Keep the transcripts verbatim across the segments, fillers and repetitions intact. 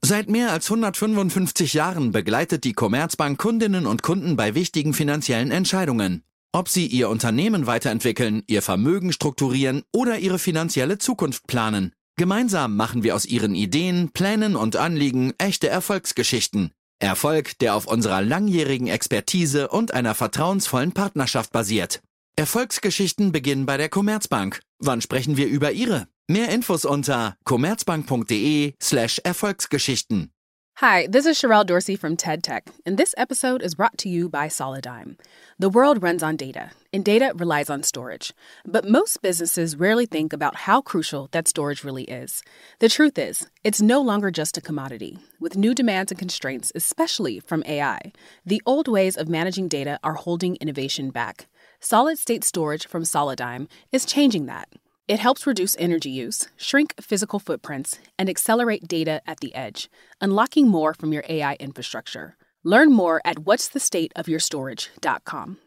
Seit mehr als hundertfünfundfünfzig Jahren begleitet die Commerzbank Kundinnen und Kunden bei wichtigen finanziellen Entscheidungen. Ob sie ihr Unternehmen weiterentwickeln, ihr Vermögen strukturieren oder ihre finanzielle Zukunft planen. Gemeinsam machen wir aus ihren Ideen, Plänen und Anliegen echte Erfolgsgeschichten. Erfolg, der auf unserer langjährigen Expertise und einer vertrauensvollen Partnerschaft basiert. Erfolgsgeschichten beginnen bei der Commerzbank. Wann sprechen wir über Ihre? Mehr Infos unter commerzbank.de slash Erfolgsgeschichten. Hi, this is Sherelle Dorsey from TED Tech, and this episode is brought to you by Solidigm. The world runs on data, and data relies on storage. But most businesses rarely think about how crucial that storage really is. The truth is, it's no longer just a commodity. With new demands and constraints, especially from A I, the old ways of managing data are holding innovation back. Solid-state storage from Solidigm is changing that. It helps reduce energy use, shrink physical footprints, and accelerate data at the edge, unlocking more from your A I infrastructure. Learn more at what's the state of your storage dot com.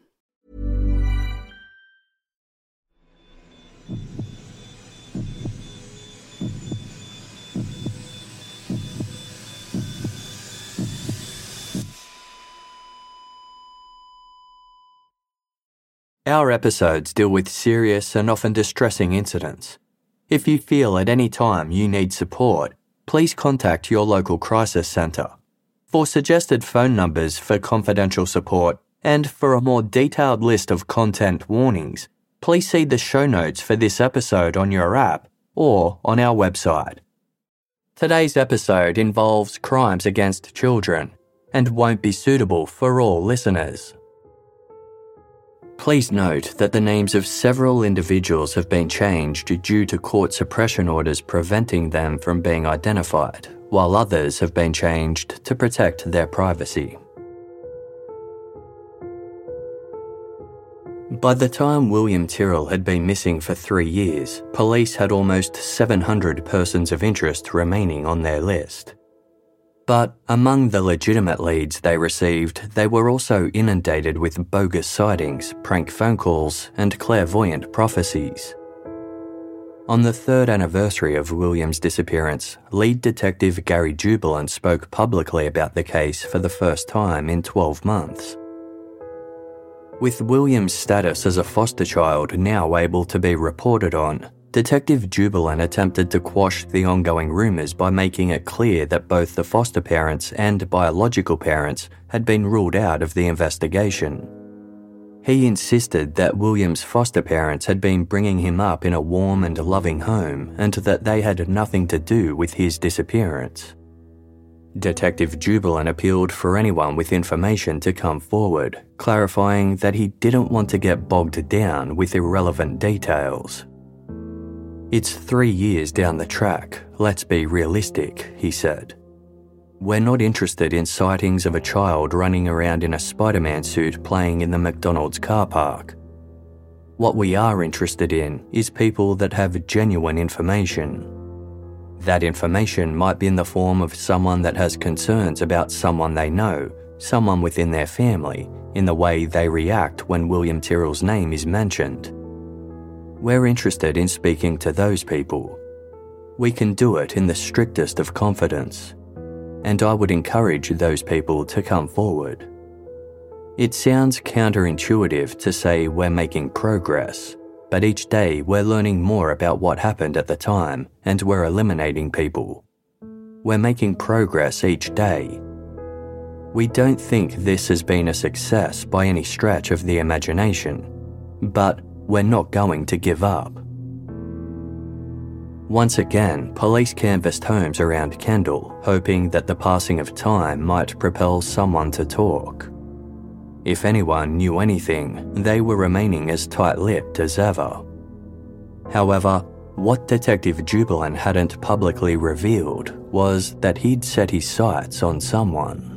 Our episodes deal with serious and often distressing incidents. If you feel at any time you need support, please contact your local crisis centre. For suggested phone numbers for confidential support and for a more detailed list of content warnings, please see the show notes for this episode on your app or on our website. Today's episode involves crimes against children and won't be suitable for all listeners. Please note that the names of several individuals have been changed due to court suppression orders preventing them from being identified, while others have been changed to protect their privacy. By the time William Tyrrell had been missing for three years, police had almost seven hundred persons of interest remaining on their list. But among the legitimate leads they received, they were also inundated with bogus sightings, prank phone calls, and clairvoyant prophecies. On the third anniversary of William's disappearance, lead detective Gary Jubelin spoke publicly about the case for the first time in twelve months. With William's status as a foster child now able to be reported on, Detective Jubelin attempted to quash the ongoing rumours by making it clear that both the foster parents and biological parents had been ruled out of the investigation. He insisted that William's foster parents had been bringing him up in a warm and loving home and that they had nothing to do with his disappearance. Detective Jubelin appealed for anyone with information to come forward, clarifying that he didn't want to get bogged down with irrelevant details. It's three years down the track, let's be realistic, he said. We're not interested in sightings of a child running around in a Spider-Man suit playing in the McDonald's car park. What we are interested in is people that have genuine information. That information might be in the form of someone that has concerns about someone they know, someone within their family, in the way they react when William Tyrrell's name is mentioned. We're interested in speaking to those people. We can do it in the strictest of confidence, and I would encourage those people to come forward. It sounds counterintuitive to say we're making progress, but each day we're learning more about what happened at the time and we're eliminating people. We're making progress each day. We don't think this has been a success by any stretch of the imagination, but we're not going to give up. Once again, police canvassed homes around Kendall, hoping that the passing of time might propel someone to talk. If anyone knew anything, they were remaining as tight-lipped as ever. However, what Detective Jubelin hadn't publicly revealed was that he'd set his sights on someone.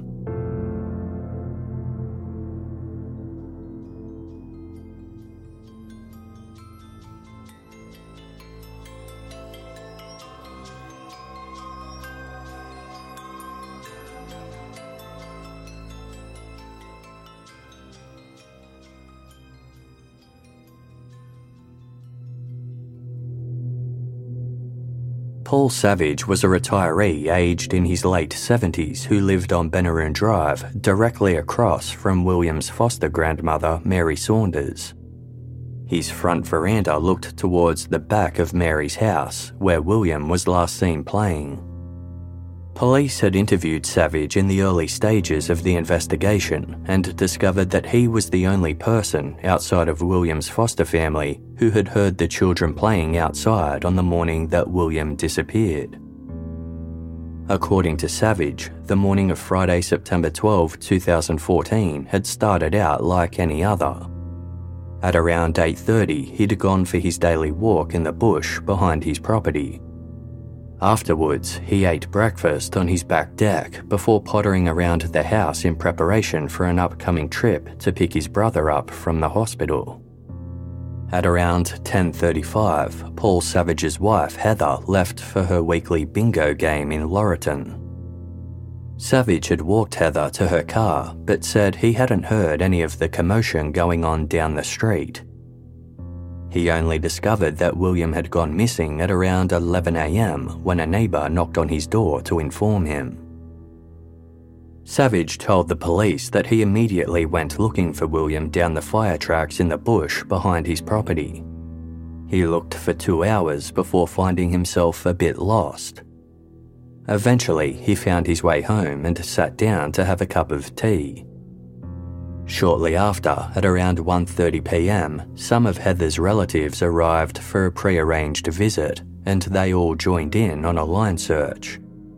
Paul Savage was a retiree aged in his late seventies who lived on Benaroon Drive, directly across from William's foster grandmother, Mary Saunders. His front veranda looked towards the back of Mary's house, where William was last seen playing. Police had interviewed Savage in the early stages of the investigation and discovered that he was the only person outside of William's foster family who had heard the children playing outside on the morning that William disappeared. According to Savage, the morning of Friday, September twelfth, twenty fourteen had started out like any other. At around eight thirty, he'd gone for his daily walk in the bush behind his property. Afterwards, he ate breakfast on his back deck before pottering around the house in preparation for an upcoming trip to pick his brother up from the hospital. At around ten thirty-five, Paul Savage's wife, Heather, left for her weekly bingo game in Laurieton. Savage had walked Heather to her car, but said he hadn't heard any of the commotion going on down the street. He only discovered that William had gone missing at around eleven a.m. when a neighbour knocked on his door to inform him. Savage told the police that he immediately went looking for William down the fire tracks in the bush behind his property. He looked for two hours before finding himself a bit lost. Eventually, he found his way home and sat down to have a cup of tea. Shortly after, at around one thirty p.m, some of Heather's relatives arrived for a pre-arranged visit, and they all joined in on a line search.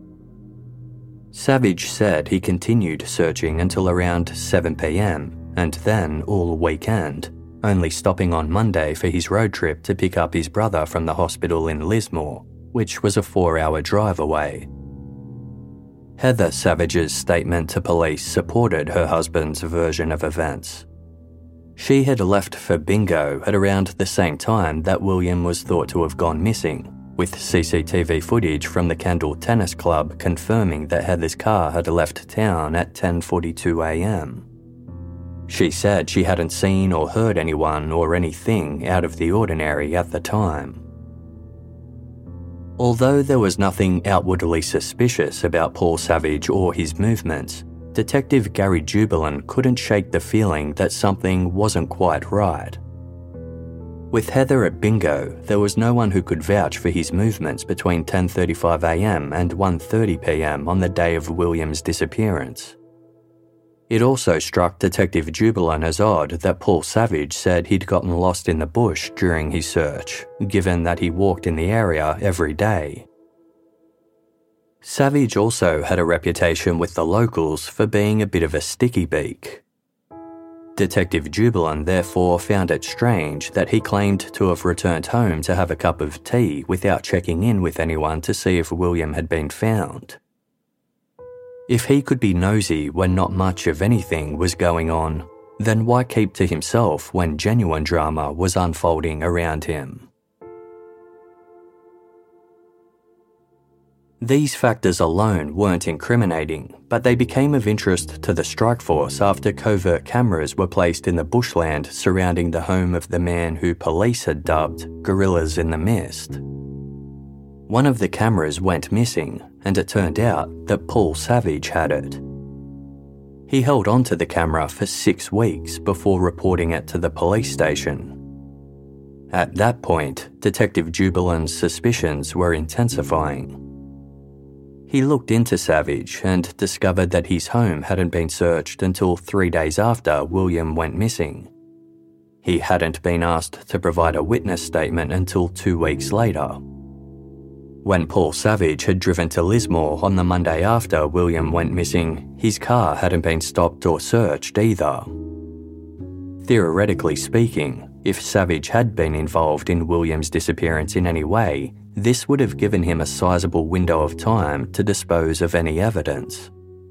Savage said he continued searching until around seven p.m, and then all weekend, only stopping on Monday for his road trip to pick up his brother from the hospital in Lismore, which was a four-hour drive away. Heather Savage's statement to police supported her husband's version of events. She had left for bingo at around the same time that William was thought to have gone missing, with C C T V footage from the Kendall Tennis Club confirming that Heather's car had left town at ten forty-two a.m. She said she hadn't seen or heard anyone or anything out of the ordinary at the time. Although there was nothing outwardly suspicious about Paul Savage or his movements, Detective Gary Jubelin couldn't shake the feeling that something wasn't quite right. With Heather at bingo, there was no one who could vouch for his movements between ten thirty-five a.m. and one thirty p.m. on the day of William's disappearance. It also struck Detective Jubelin as odd that Paul Savage said he'd gotten lost in the bush during his search, given that he walked in the area every day. Savage also had a reputation with the locals for being a bit of a sticky beak. Detective Jubelin therefore found it strange that he claimed to have returned home to have a cup of tea without checking in with anyone to see if William had been found. If he could be nosy when not much of anything was going on, then why keep to himself when genuine drama was unfolding around him? These factors alone weren't incriminating, but they became of interest to the strike force after covert cameras were placed in the bushland surrounding the home of the man who police had dubbed Gorillas in the Mist. One of the cameras went missing, and it turned out that Paul Savage had it. He held onto the camera for six weeks before reporting it to the police station. At that point, Detective Jubelin's suspicions were intensifying. He looked into Savage and discovered that his home hadn't been searched until three days after William went missing. He hadn't been asked to provide a witness statement until two weeks later. When Paul Savage had driven to Lismore on the Monday after William went missing, his car hadn't been stopped or searched either. Theoretically speaking, if Savage had been involved in William's disappearance in any way, this would have given him a sizable window of time to dispose of any evidence.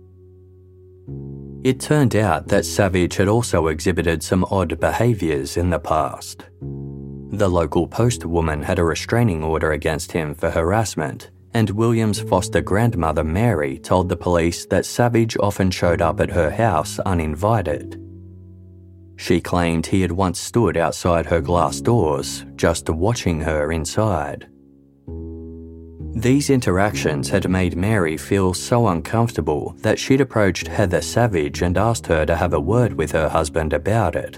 It turned out that Savage had also exhibited some odd behaviours in the past. The local post woman had a restraining order against him for harassment, and William's foster grandmother Mary told the police that Savage often showed up at her house uninvited. She claimed he had once stood outside her glass doors, just watching her inside. These interactions had made Mary feel so uncomfortable that she'd approached Heather Savage and asked her to have a word with her husband about it.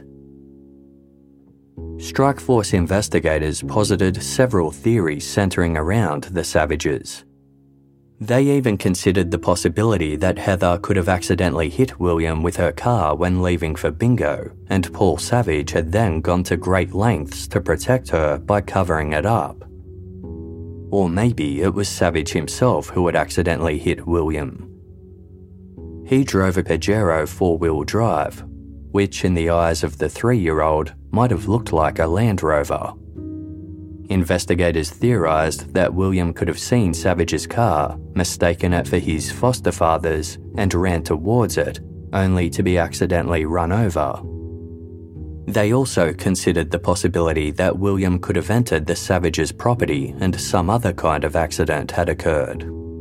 Strikeforce investigators posited several theories centering around the Savages. They even considered the possibility that Heather could have accidentally hit William with her car when leaving for bingo, and Paul Savage had then gone to great lengths to protect her by covering it up. Or maybe it was Savage himself who had accidentally hit William. He drove a Pajero four-wheel drive, which in the eyes of the three-year-old might have looked like a Land Rover. Investigators theorised that William could have seen Savage's car, mistaken it for his foster father's, and ran towards it, only to be accidentally run over. They also considered the possibility that William could have entered the Savage's property and some other kind of accident had occurred.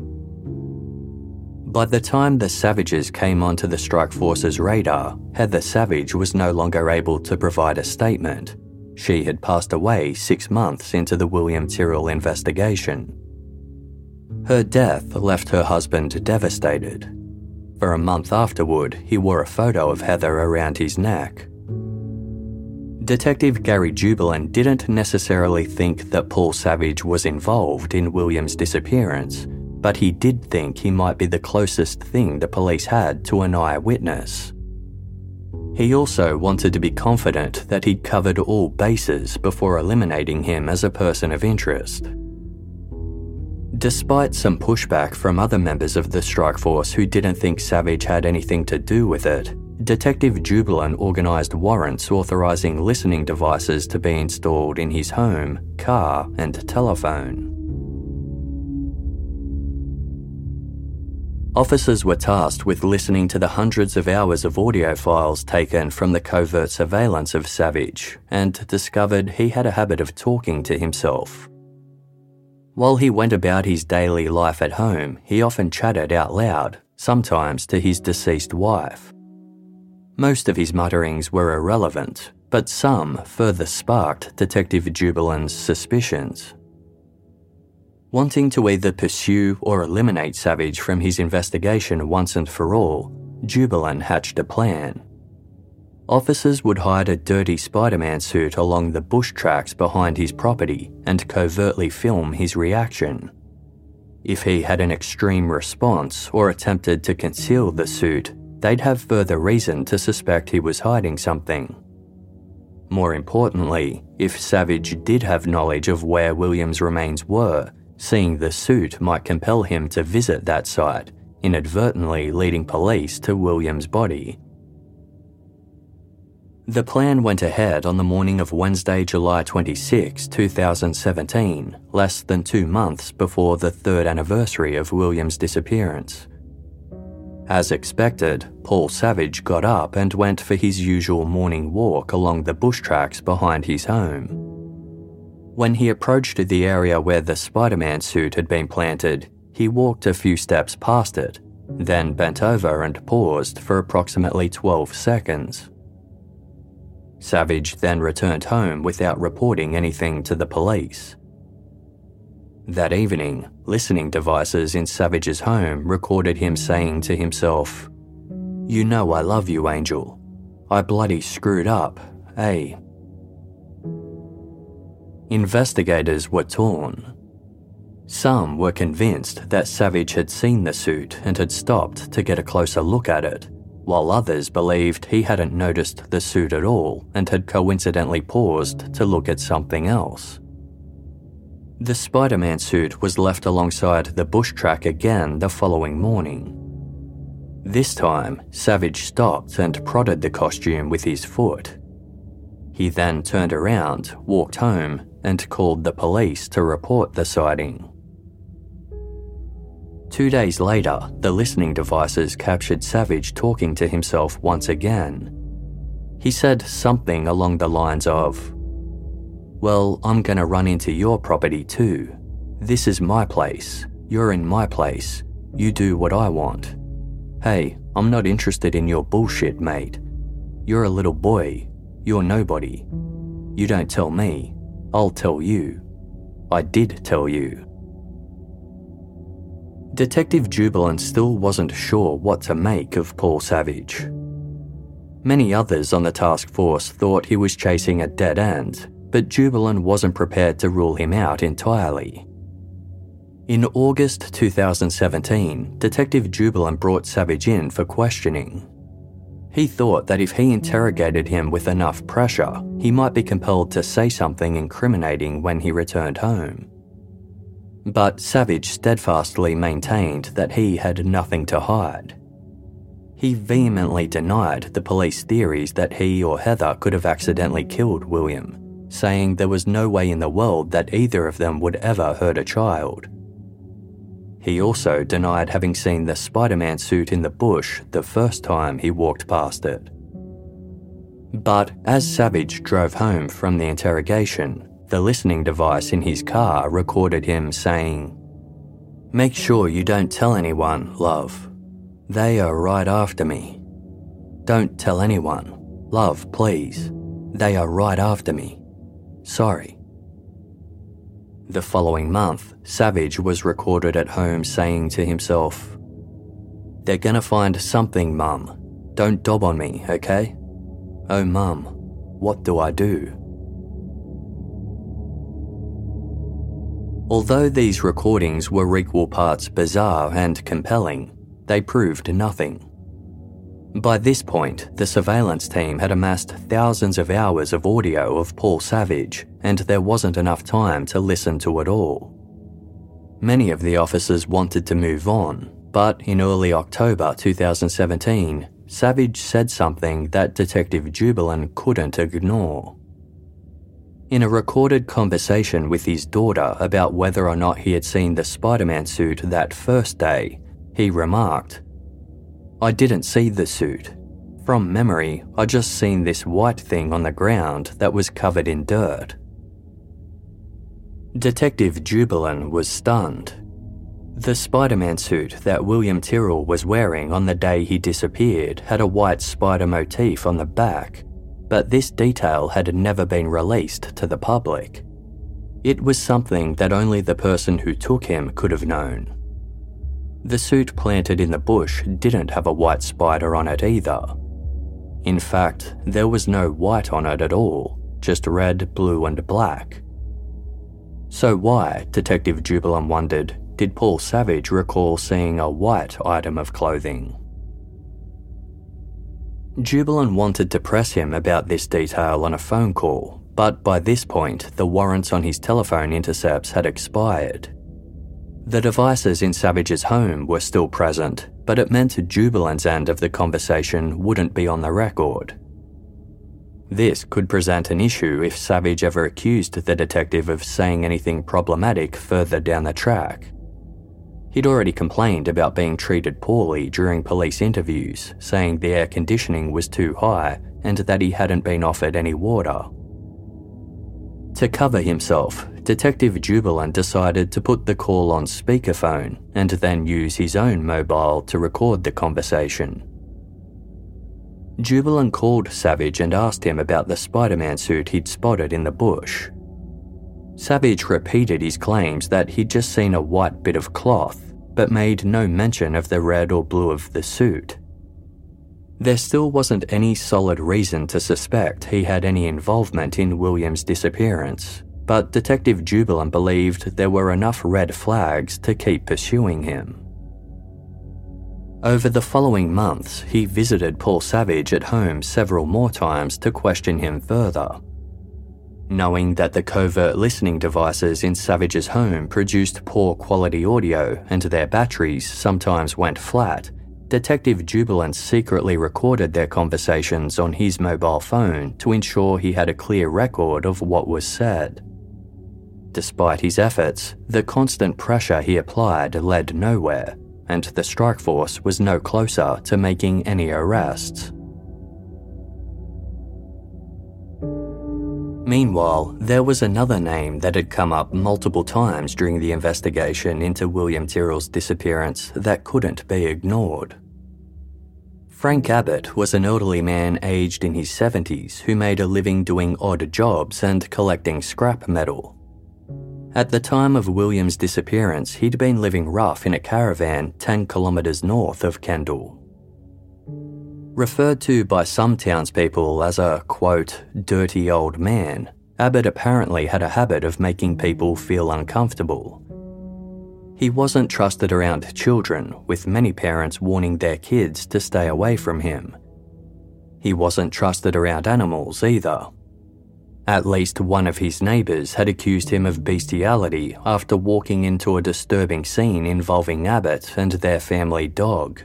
By the time the Savages came onto the Strikeforce's radar, Heather Savage was no longer able to provide a statement. She had passed away six months into the William Tyrrell investigation. Her death left her husband devastated. For a month afterward, he wore a photo of Heather around his neck. Detective Gary Jubelin didn't necessarily think that Paul Savage was involved in William's disappearance, but he did think he might be the closest thing the police had to an eyewitness. He also wanted to be confident that he'd covered all bases before eliminating him as a person of interest. Despite some pushback from other members of the Strikeforce who didn't think Savage had anything to do with it, Detective Jubelin organised warrants authorising listening devices to be installed in his home, car and telephone. Officers were tasked with listening to the hundreds of hours of audio files taken from the covert surveillance of Savage and discovered he had a habit of talking to himself. While he went about his daily life at home, he often chatted out loud, sometimes to his deceased wife. Most of his mutterings were irrelevant, but some further sparked Detective Jubelin's suspicions. Wanting to either pursue or eliminate Savage from his investigation once and for all, Jubelin hatched a plan. Officers would hide a dirty Spider-Man suit along the bush tracks behind his property and covertly film his reaction. If he had an extreme response or attempted to conceal the suit, they'd have further reason to suspect he was hiding something. More importantly, if Savage did have knowledge of where William's remains were, seeing the suit might compel him to visit that site, inadvertently leading police to William's body. The plan went ahead on the morning of Wednesday, July twenty-sixth, twenty seventeen, less than two months before the third anniversary of William's disappearance. As expected, Paul Savage got up and went for his usual morning walk along the bush tracks behind his home. When he approached the area where the Spider-Man suit had been planted, he walked a few steps past it, then bent over and paused for approximately twelve seconds. Savage then returned home without reporting anything to the police. That evening, listening devices in Savage's home recorded him saying to himself, "You know I love you, Angel. I bloody screwed up, eh?" Investigators were torn. Some were convinced that Savage had seen the suit and had stopped to get a closer look at it, while others believed he hadn't noticed the suit at all and had coincidentally paused to look at something else. The Spider-Man suit was left alongside the bush track again the following morning. This time, Savage stopped and prodded the costume with his foot. He then turned around, walked home, and called the police to report the sighting. Two days later, the listening devices captured Savage talking to himself once again. He said something along the lines of, "Well, I'm gonna run into your property too. This is my place. You're in my place. You do what I want. Hey, I'm not interested in your bullshit, mate. You're a little boy. You're nobody. You don't tell me. I'll tell you. I did tell you." Detective Jubilant still wasn't sure what to make of Paul Savage. Many others on the task force thought he was chasing a dead end, but Jubilant wasn't prepared to rule him out entirely. In August two thousand seventeen, Detective Jubilant brought Savage in for questioning. He thought that if he interrogated him with enough pressure, he might be compelled to say something incriminating when he returned home. But Savage steadfastly maintained that he had nothing to hide. He vehemently denied the police theories that he or Heather could have accidentally killed William, saying there was no way in the world that either of them would ever hurt a child. He also denied having seen the Spider-Man suit in the bush the first time he walked past it. But as Savage drove home from the interrogation, the listening device in his car recorded him saying, "Make sure you don't tell anyone, love. They are right after me. Don't tell anyone. Love, please. They are right after me. Sorry." The following month, Savage was recorded at home saying to himself, "They're gonna find something, Mum. Don't dob on me, okay? Oh, Mum, what do I do?" Although these recordings were equal parts bizarre and compelling, they proved nothing. By this point, the surveillance team had amassed thousands of hours of audio of Paul Savage, and there wasn't enough time to listen to it all. Many of the officers wanted to move on, but in early October two thousand seventeen, Savage said something that Detective Jubilant couldn't ignore. In a recorded conversation with his daughter about whether or not he had seen the Spider-Man suit that first day, he remarked, "I didn't see the suit. From memory, I just seen this white thing on the ground that was covered in dirt." Detective Jubilant was stunned. The Spider-Man suit that William Tyrrell was wearing on the day he disappeared had a white spider motif on the back, but this detail had never been released to the public. It was something that only the person who took him could have known. The suit planted in the bush didn't have a white spider on it either. In fact, there was no white on it at all, just red, blue and black. So why, Detective Jubilant wondered, did Paul Savage recall seeing a white item of clothing? Jubilant wanted to press him about this detail on a phone call, but by this point, the warrants on his telephone intercepts had expired. The devices in Savage's home were still present, but it meant Jubilant's end of the conversation wouldn't be on the record. This could present an issue if Savage ever accused the detective of saying anything problematic further down the track. He'd already complained about being treated poorly during police interviews, saying the air conditioning was too high and that he hadn't been offered any water. To cover himself, Detective Jubilant decided to put the call on speakerphone and then use his own mobile to record the conversation. Jubilant called Savage and asked him about the Spider-Man suit he'd spotted in the bush. Savage repeated his claims that he'd just seen a white bit of cloth, but made no mention of the red or blue of the suit. There still wasn't any solid reason to suspect he had any involvement in William's disappearance, but Detective Jubilant believed there were enough red flags to keep pursuing him. Over the following months, he visited Paul Savage at home several more times to question him further. Knowing that the covert listening devices in Savage's home produced poor quality audio and their batteries sometimes went flat, Detective Jubilant secretly recorded their conversations on his mobile phone to ensure he had a clear record of what was said. Despite his efforts, the constant pressure he applied led nowhere, and the strike force was no closer to making any arrests. Meanwhile, there was another name that had come up multiple times during the investigation into William Tyrrell's disappearance that couldn't be ignored. Frank Abbott was an elderly man aged in his seventies who made a living doing odd jobs and collecting scrap metal. At the time of William's disappearance, he'd been living rough in a caravan ten kilometres north of Kendall. Referred to by some townspeople as a, quote, dirty old man, Abbott apparently had a habit of making people feel uncomfortable. He wasn't trusted around children, with many parents warning their kids to stay away from him. He wasn't trusted around animals either. At least one of his neighbours had accused him of bestiality after walking into a disturbing scene involving Abbott and their family dog.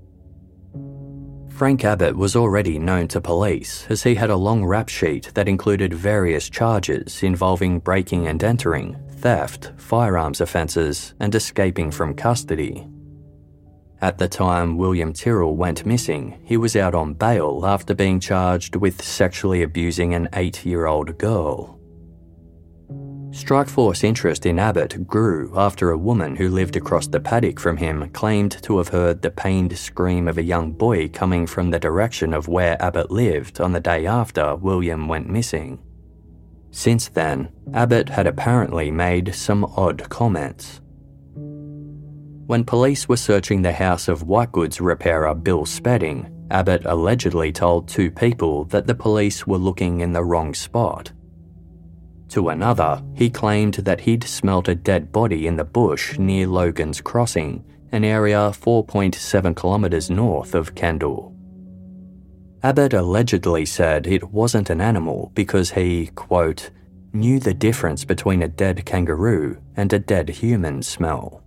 Frank Abbott was already known to police as he had a long rap sheet that included various charges involving breaking and entering, theft, firearms offences, and escaping from custody. At the time William Tyrrell went missing, he was out on bail after being charged with sexually abusing an eight-year-old girl. Strikeforce interest in Abbott grew after a woman who lived across the paddock from him claimed to have heard the pained scream of a young boy coming from the direction of where Abbott lived on the day after William went missing. Since then, Abbott had apparently made some odd comments. When police were searching the house of white goods repairer Bill Spedding, Abbott allegedly told two people that the police were looking in the wrong spot. To another, he claimed that he'd smelt a dead body in the bush near Logan's Crossing, an area four point seven kilometres north of Kendall. Abbott allegedly said it wasn't an animal because he, quote, knew the difference between a dead kangaroo and a dead human smell.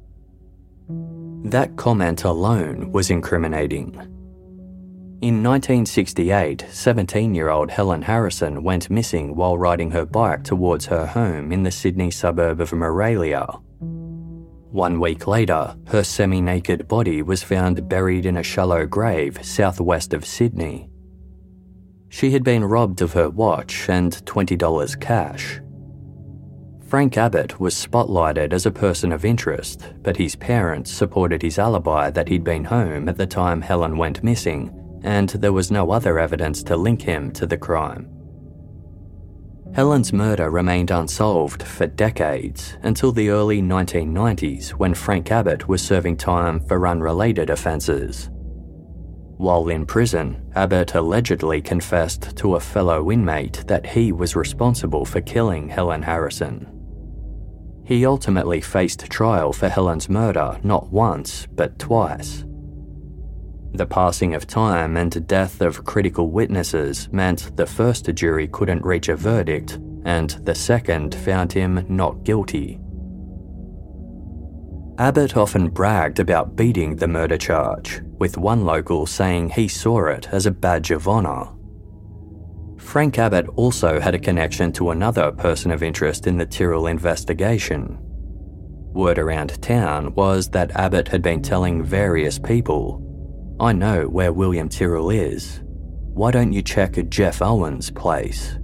That comment alone was incriminating. In nineteen sixty-eight, seventeen-year-old Helen Harrison went missing while riding her bike towards her home in the Sydney suburb of Moralia. One week later, her semi-naked body was found buried in a shallow grave southwest of Sydney. She had been robbed of her watch and twenty dollars cash. Frank Abbott was spotlighted as a person of interest, but his parents supported his alibi that he'd been home at the time Helen went missing, and there was no other evidence to link him to the crime. Helen's murder remained unsolved for decades until the early nineteen nineties when Frank Abbott was serving time for unrelated offences. While in prison, Abbott allegedly confessed to a fellow inmate that he was responsible for killing Helen Harrison. He ultimately faced trial for Helen's murder not once, but twice. The passing of time and death of critical witnesses meant the first jury couldn't reach a verdict, and the second found him not guilty. Abbott often bragged about beating the murder charge, with one local saying he saw it as a badge of honour. Frank Abbott also had a connection to another person of interest in the Tyrrell investigation. Word around town was that Abbott had been telling various people, "I know where William Tyrrell is. Why don't you check Jeff Owen's place?"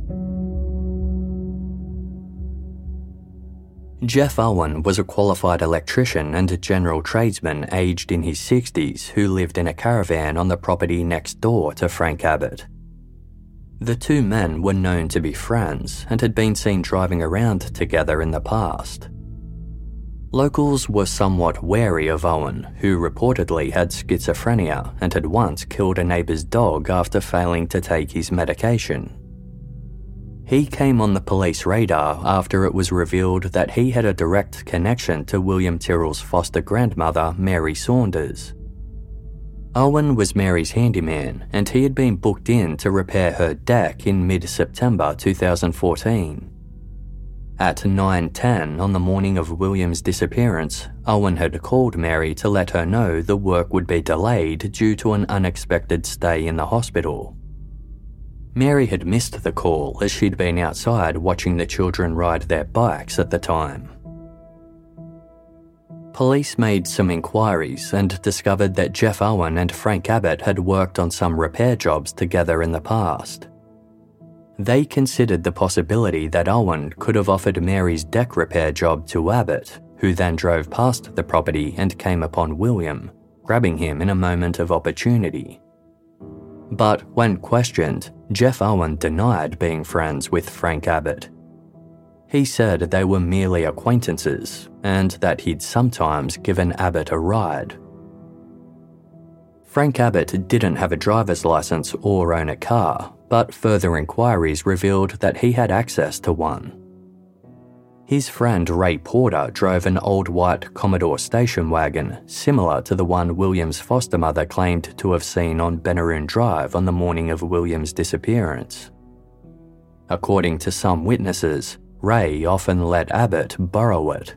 Jeff Owen was a qualified electrician and a general tradesman aged in his sixties who lived in a caravan on the property next door to Frank Abbott. The two men were known to be friends and had been seen driving around together in the past. Locals were somewhat wary of Owen, who reportedly had schizophrenia and had once killed a neighbour's dog after failing to take his medication. He came on the police radar after it was revealed that he had a direct connection to William Tyrrell's foster grandmother, Mary Saunders. Owen was Mary's handyman, and he had been booked in to repair her deck in mid-September two thousand fourteen. At nine ten on the morning of William's disappearance, Owen had called Mary to let her know the work would be delayed due to an unexpected stay in the hospital. Mary had missed the call as she'd been outside watching the children ride their bikes at the time. Police made some inquiries and discovered that Jeff Owen and Frank Abbott had worked on some repair jobs together in the past. They considered the possibility that Owen could have offered Mary's deck repair job to Abbott, who then drove past the property and came upon William, grabbing him in a moment of opportunity. But when questioned, Jeff Owen denied being friends with Frank Abbott. He said they were merely acquaintances and that he'd sometimes given Abbott a ride. Frank Abbott didn't have a driver's license or own a car, but further inquiries revealed that he had access to one. His friend Ray Porter drove an old white Commodore station wagon similar to the one William's foster mother claimed to have seen on Benaroon Drive on the morning of William's disappearance. According to some witnesses, Ray often let Abbott borrow it.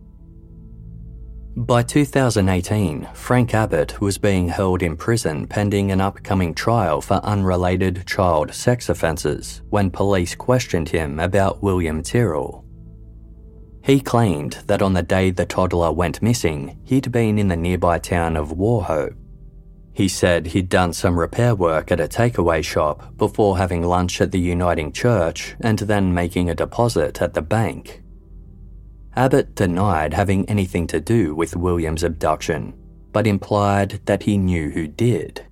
By two thousand eighteen, Frank Abbott was being held in prison pending an upcoming trial for unrelated child sex offences when police questioned him about William Tyrrell. He claimed that on the day the toddler went missing, he'd been in the nearby town of Wauchope. He said he'd done some repair work at a takeaway shop before having lunch at the Uniting Church and then making a deposit at the bank. Abbott denied having anything to do with William's abduction, but implied that he knew who did.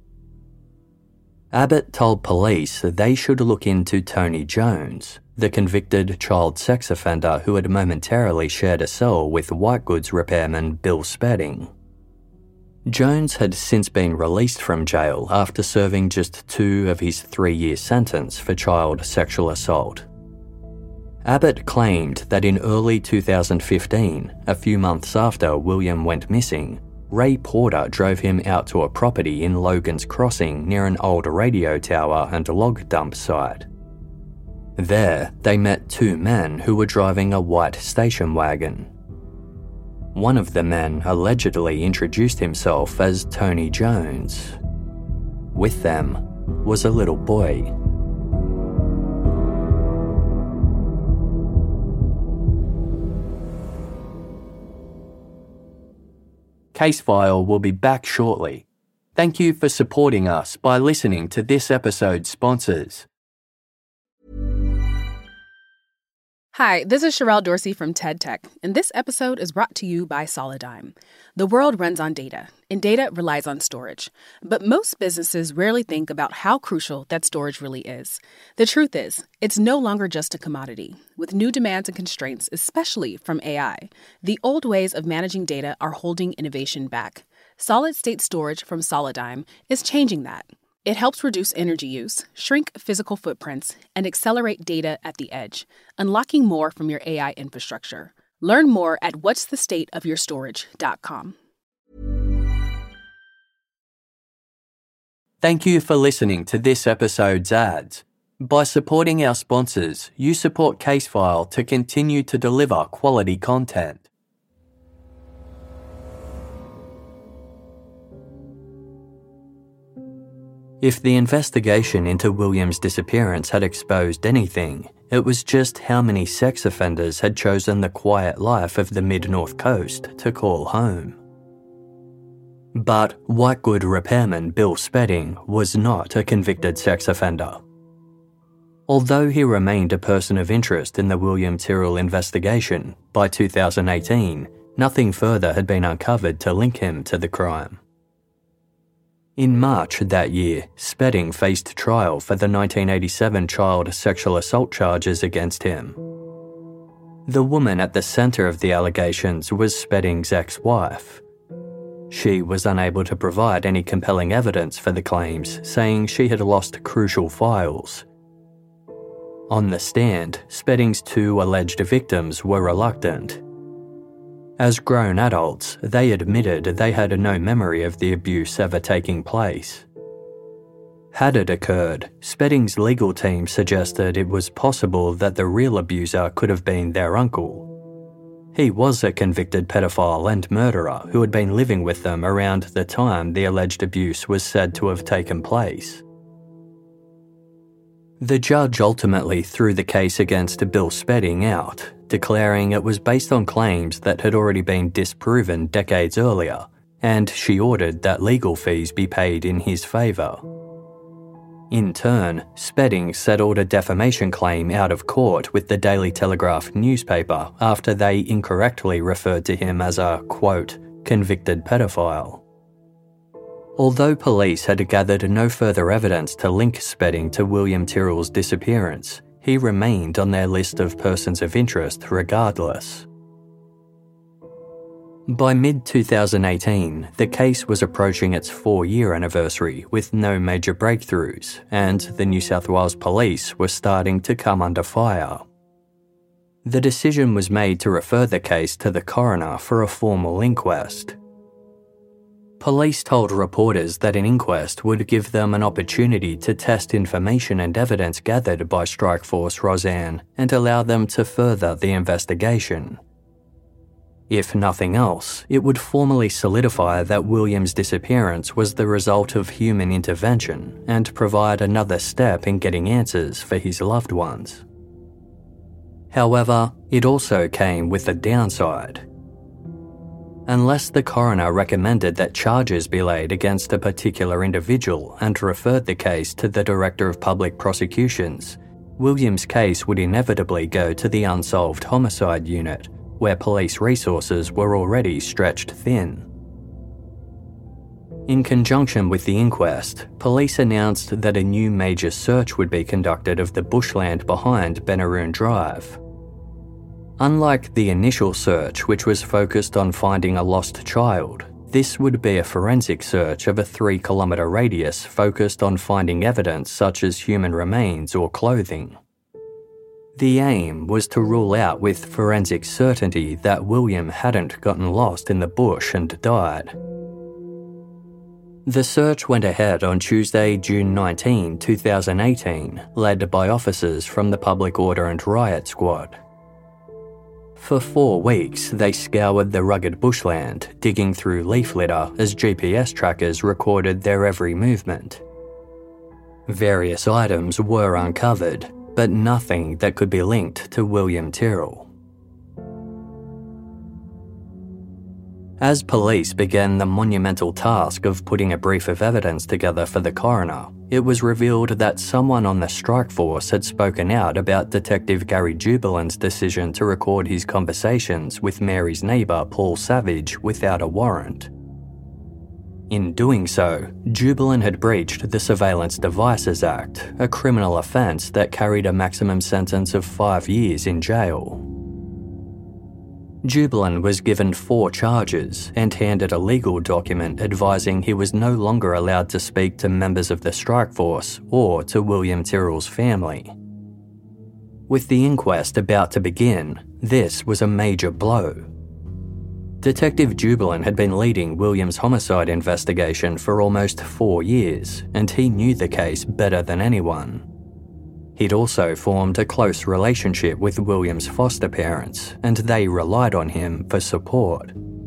Abbott told police they should look into Tony Jones, the convicted child sex offender who had momentarily shared a cell with white goods repairman Bill Spedding. Jones had since been released from jail after serving just two of his three-year sentence for child sexual assault. Abbott claimed that in early two thousand fifteen, a few months after William went missing, Ray Porter drove him out to a property in Logan's Crossing near an old radio tower and log dump site. There, they met two men who were driving a white station wagon. One of the men allegedly introduced himself as Tony Jones. With them was a little boy. Casefile will be back shortly. Thank you for supporting us by listening to this episode's sponsors. Hi, this is Sherelle Dorsey from TED Tech, and this episode is brought to you by Solidigm. The world runs on data, and data relies on storage. But most businesses rarely think about how crucial that storage really is. The truth is, it's no longer just a commodity. With new demands and constraints, especially from A I, the old ways of managing data are holding innovation back. Solid-state storage from Solidigm is changing that. It helps reduce energy use, shrink physical footprints, and accelerate data at the edge, unlocking more from your A I infrastructure. Learn more at what's the state of your storage dot com. Thank you for listening to this episode's ads. By supporting our sponsors, you support Casefile to continue to deliver quality content. If the investigation into William's disappearance had exposed anything, it was just how many sex offenders had chosen the quiet life of the mid-North Coast to call home. But white good repairman Bill Spedding was not a convicted sex offender. Although he remained a person of interest in the William Tyrrell investigation, by two thousand eighteen, nothing further had been uncovered to link him to the crime. In March that year, Spedding faced trial for the nineteen eighty-seven child sexual assault charges against him. The woman at the centre of the allegations was Spedding's ex-wife. She was unable to provide any compelling evidence for the claims, saying she had lost crucial files. On the stand, Spedding's two alleged victims were reluctant. As grown adults, they admitted they had no memory of the abuse ever taking place. Had it occurred, Spedding's legal team suggested it was possible that the real abuser could have been their uncle. He was a convicted pedophile and murderer who had been living with them around the time the alleged abuse was said to have taken place. The judge ultimately threw the case against Bill Spedding out, declaring it was based on claims that had already been disproven decades earlier, and she ordered that legal fees be paid in his favour. In turn, Spedding settled a defamation claim out of court with the Daily Telegraph newspaper after they incorrectly referred to him as a, quote, convicted pedophile. Although police had gathered no further evidence to link Spedding to William Tyrrell's disappearance, he remained on their list of persons of interest regardless. By mid twenty eighteen, the case was approaching its four-year anniversary with no major breakthroughs, and the New South Wales Police were starting to come under fire. The decision was made to refer the case to the coroner for a formal inquest. Police told reporters that an inquest would give them an opportunity to test information and evidence gathered by Strikeforce Roseanne and allow them to further the investigation. If nothing else, it would formally solidify that William's disappearance was the result of human intervention and provide another step in getting answers for his loved ones. However, it also came with a downside. Unless the coroner recommended that charges be laid against a particular individual and referred the case to the Director of Public Prosecutions, William's case would inevitably go to the Unsolved Homicide Unit, where police resources were already stretched thin. In conjunction with the inquest, police announced that a new major search would be conducted of the bushland behind Benaroon Drive. Unlike the initial search, which was focused on finding a lost child, this would be a forensic search of a three-kilometre radius focused on finding evidence such as human remains or clothing. The aim was to rule out with forensic certainty that William hadn't gotten lost in the bush and died. The search went ahead on Tuesday, June nineteenth, twenty eighteen, led by officers from the Public Order and Riot Squad. For four weeks, they scoured the rugged bushland, digging through leaf litter as G P S trackers recorded their every movement. Various items were uncovered, but nothing that could be linked to William Tyrrell. As police began the monumental task of putting a brief of evidence together for the coroner, it was revealed that someone on the strike force had spoken out about Detective Gary Jublin's decision to record his conversations with Mary's neighbour Paul Savage without a warrant. In doing so, Jubilin had breached the Surveillance Devices Act, a criminal offence that carried a maximum sentence of five years in jail. Jubilin was given four charges and handed a legal document advising he was no longer allowed to speak to members of the strike force or to William Tyrrell's family. With the inquest about to begin, this was a major blow. Detective Jubilin had been leading William's homicide investigation for almost four years, and he knew the case better than anyone. He'd also formed a close relationship with William's foster parents, and they relied on him for support.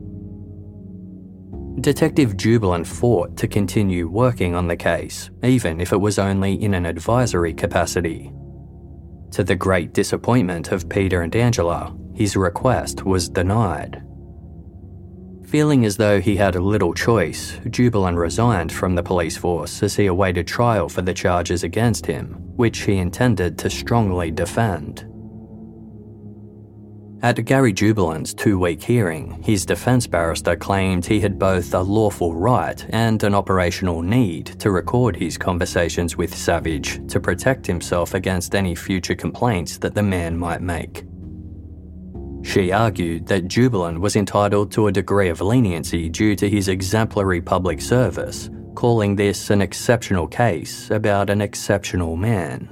Detective Jubilin fought to continue working on the case, even if it was only in an advisory capacity. To the great disappointment of Peter and Angela, his request was denied. Feeling as though he had little choice, Jubilin resigned from the police force as he awaited trial for the charges against him, which he intended to strongly defend. At Gary Jubilin's two-week hearing, his defence barrister claimed he had both a lawful right and an operational need to record his conversations with Savage to protect himself against any future complaints that the man might make. She argued that Jubilin was entitled to a degree of leniency due to his exemplary public service, calling this an exceptional case about an exceptional man.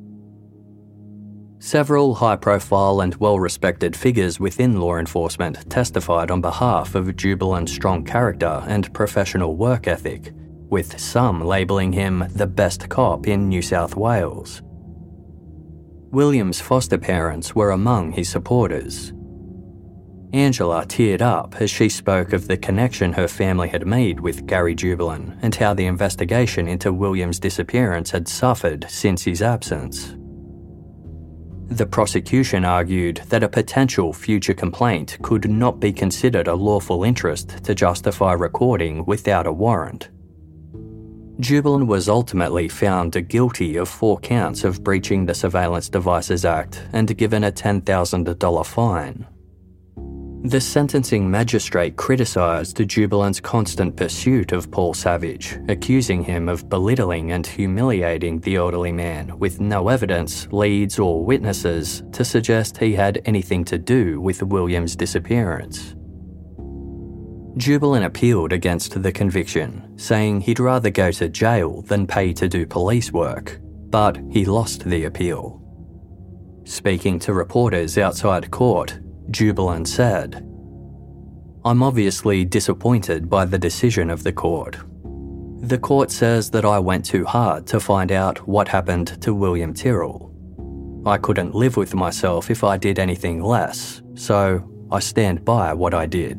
Several high-profile and well-respected figures within law enforcement testified on behalf of Jubilin's strong character and professional work ethic, with some labelling him the best cop in New South Wales. William's foster parents were among his supporters. Angela teared up as she spoke of the connection her family had made with Gary Jubilin and how the investigation into William's disappearance had suffered since his absence. The prosecution argued that a potential future complaint could not be considered a lawful interest to justify recording without a warrant. Jubilin was ultimately found guilty of four counts of breaching the Surveillance Devices Act and given a ten thousand dollars fine. The sentencing magistrate criticised Jubilant's constant pursuit of Paul Savage, accusing him of belittling and humiliating the elderly man with no evidence, leads or witnesses to suggest he had anything to do with William's disappearance. Jubilant appealed against the conviction, saying he'd rather go to jail than pay to do police work, but he lost the appeal. Speaking to reporters outside court, Jubilant said, "I'm obviously disappointed by the decision of the court. The court says that I went too hard to find out what happened to William Tyrrell. I couldn't live with myself if I did anything less, so I stand by what I did."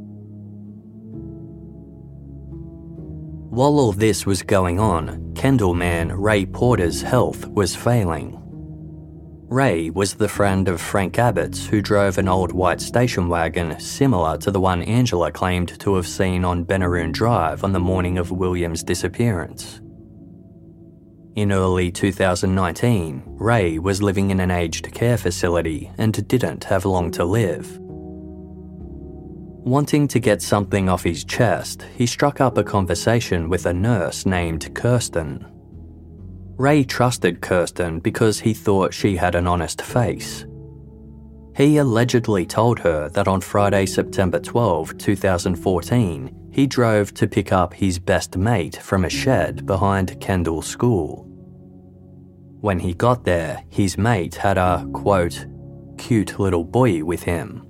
While all this was going on, Kendall man Ray Porter's health was failing. Ray was the friend of Frank Abbott's, who drove an old white station wagon similar to the one Angela claimed to have seen on Benaroon Drive on the morning of William's disappearance. In early two thousand nineteen, Ray was living in an aged care facility and didn't have long to live. Wanting to get something off his chest, he struck up a conversation with a nurse named Kirsten. Ray trusted Kirsten because he thought she had an honest face. He allegedly told her that on Friday, September twelfth, twenty fourteen, he drove to pick up his best mate from a shed behind Kendall School. When he got there, his mate had a, quote, cute little boy with him.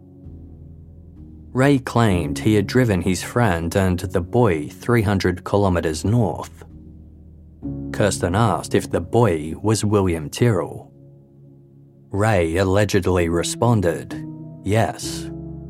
Ray claimed he had driven his friend and the boy three hundred kilometres north. Kirsten asked if the boy was William Tyrrell. Ray allegedly responded, yes.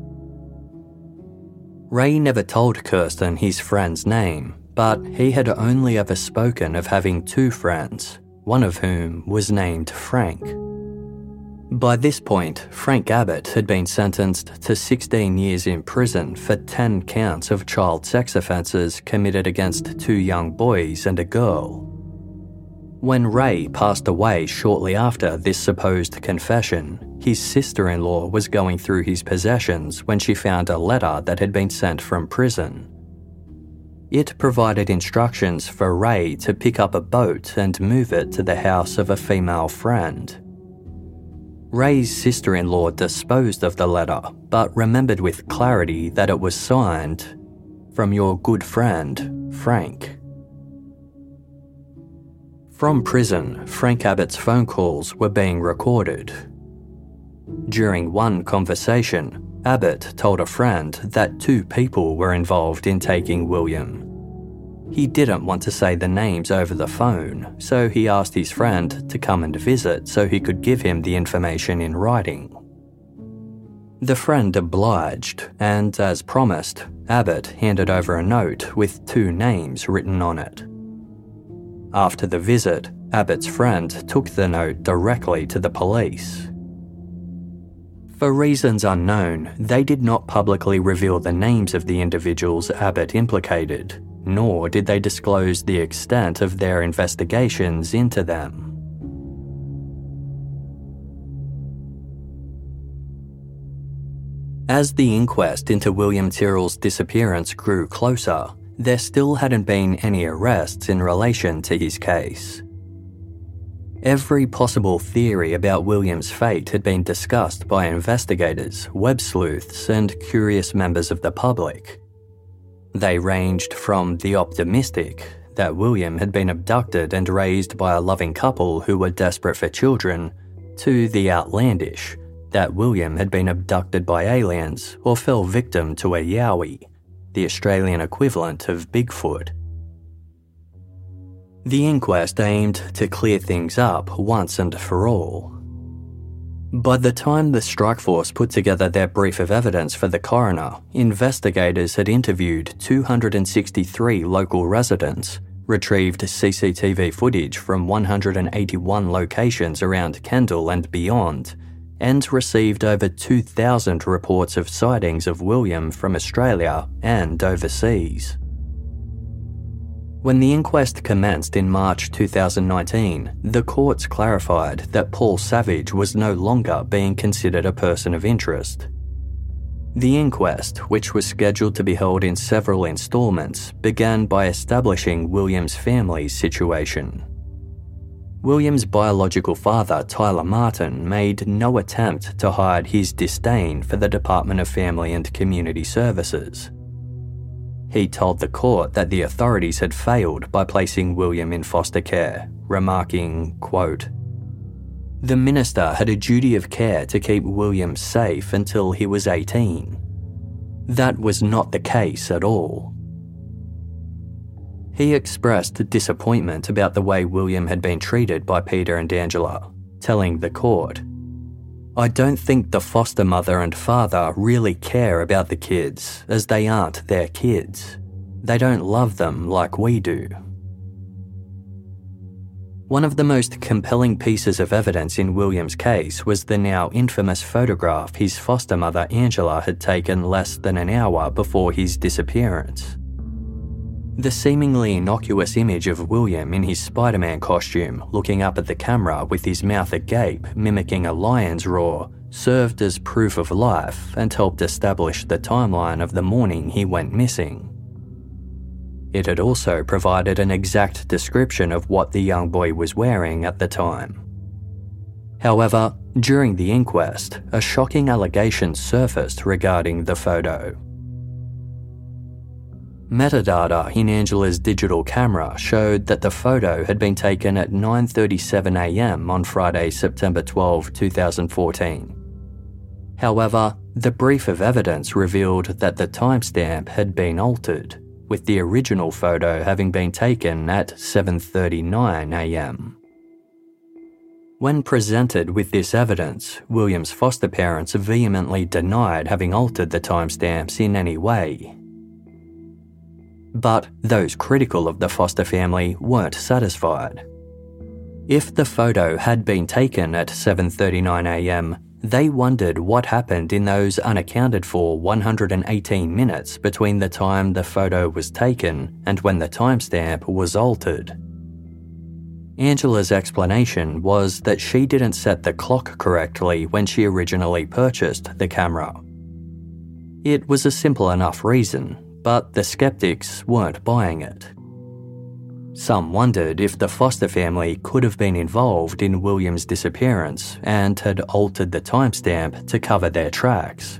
Ray never told Kirsten his friend's name, but he had only ever spoken of having two friends, one of whom was named Frank. By this point, Frank Abbott had been sentenced to sixteen years in prison for ten counts of child sex offences committed against two young boys and a girl. When Ray passed away shortly after this supposed confession, his sister-in-law was going through his possessions when she found a letter that had been sent from prison. It provided instructions for Ray to pick up a boat and move it to the house of a female friend. Ray's sister-in-law disposed of the letter, but remembered with clarity that it was signed, "From your good friend, Frank." From prison, Frank Abbott's phone calls were being recorded. During one conversation, Abbott told a friend that two people were involved in taking William. He didn't want to say the names over the phone, so he asked his friend to come and visit so he could give him the information in writing. The friend obliged, and as promised, Abbott handed over a note with two names written on it. After the visit, Abbott's friend took the note directly to the police. For reasons unknown, they did not publicly reveal the names of the individuals Abbott implicated, nor did they disclose the extent of their investigations into them. As the inquest into William Tyrrell's disappearance grew closer, there still hadn't been any arrests in relation to his case. Every possible theory about William's fate had been discussed by investigators, web sleuths, and curious members of the public. They ranged from the optimistic, that William had been abducted and raised by a loving couple who were desperate for children, to the outlandish, that William had been abducted by aliens or fell victim to a yowie, the Australian equivalent of Bigfoot. The inquest aimed to clear things up once and for all. By the time the strike force put together their brief of evidence for the coroner, investigators had interviewed two hundred sixty-three local residents, retrieved C C T V footage from one hundred eighty-one locations around Kendall and beyond, and received over two thousand reports of sightings of William from Australia and overseas. When the inquest commenced in March two thousand nineteen, the courts clarified that Paul Savage was no longer being considered a person of interest. The inquest, which was scheduled to be held in several installments, began by establishing William's family's situation. William's biological father, Tyler Martin, made no attempt to hide his disdain for the Department of Family and Community Services. He told the court that the authorities had failed by placing William in foster care, remarking, quote, "The minister had a duty of care to keep William safe until he was eighteen. That was not the case at all." He expressed disappointment about the way William had been treated by Peter and Angela, telling the court, "I don't think the foster mother and father really care about the kids, as they aren't their kids. They don't love them like we do." One of the most compelling pieces of evidence in William's case was the now infamous photograph his foster mother Angela had taken less than an hour before his disappearance. The seemingly innocuous image of William in his Spider-Man costume looking up at the camera with his mouth agape mimicking a lion's roar served as proof of life and helped establish the timeline of the morning he went missing. It had also provided an exact description of what the young boy was wearing at the time. However, during the inquest, a shocking allegation surfaced regarding the photo. Metadata in Angela's digital camera showed that the photo had been taken at nine thirty-seven a m on Friday, September twelfth, twenty fourteen. However, the brief of evidence revealed that the timestamp had been altered, with the original photo having been taken at seven thirty-nine a m. When presented with this evidence, William's foster parents vehemently denied having altered the timestamps in any way. But those critical of the foster family weren't satisfied. If the photo had been taken at seven thirty-nine a m, they wondered what happened in those unaccounted for one hundred eighteen minutes between the time the photo was taken and when the timestamp was altered. Angela's explanation was that she didn't set the clock correctly when she originally purchased the camera. It was a simple enough reason, but the skeptics weren't buying it. Some wondered if the foster family could have been involved in William's disappearance and had altered the timestamp to cover their tracks.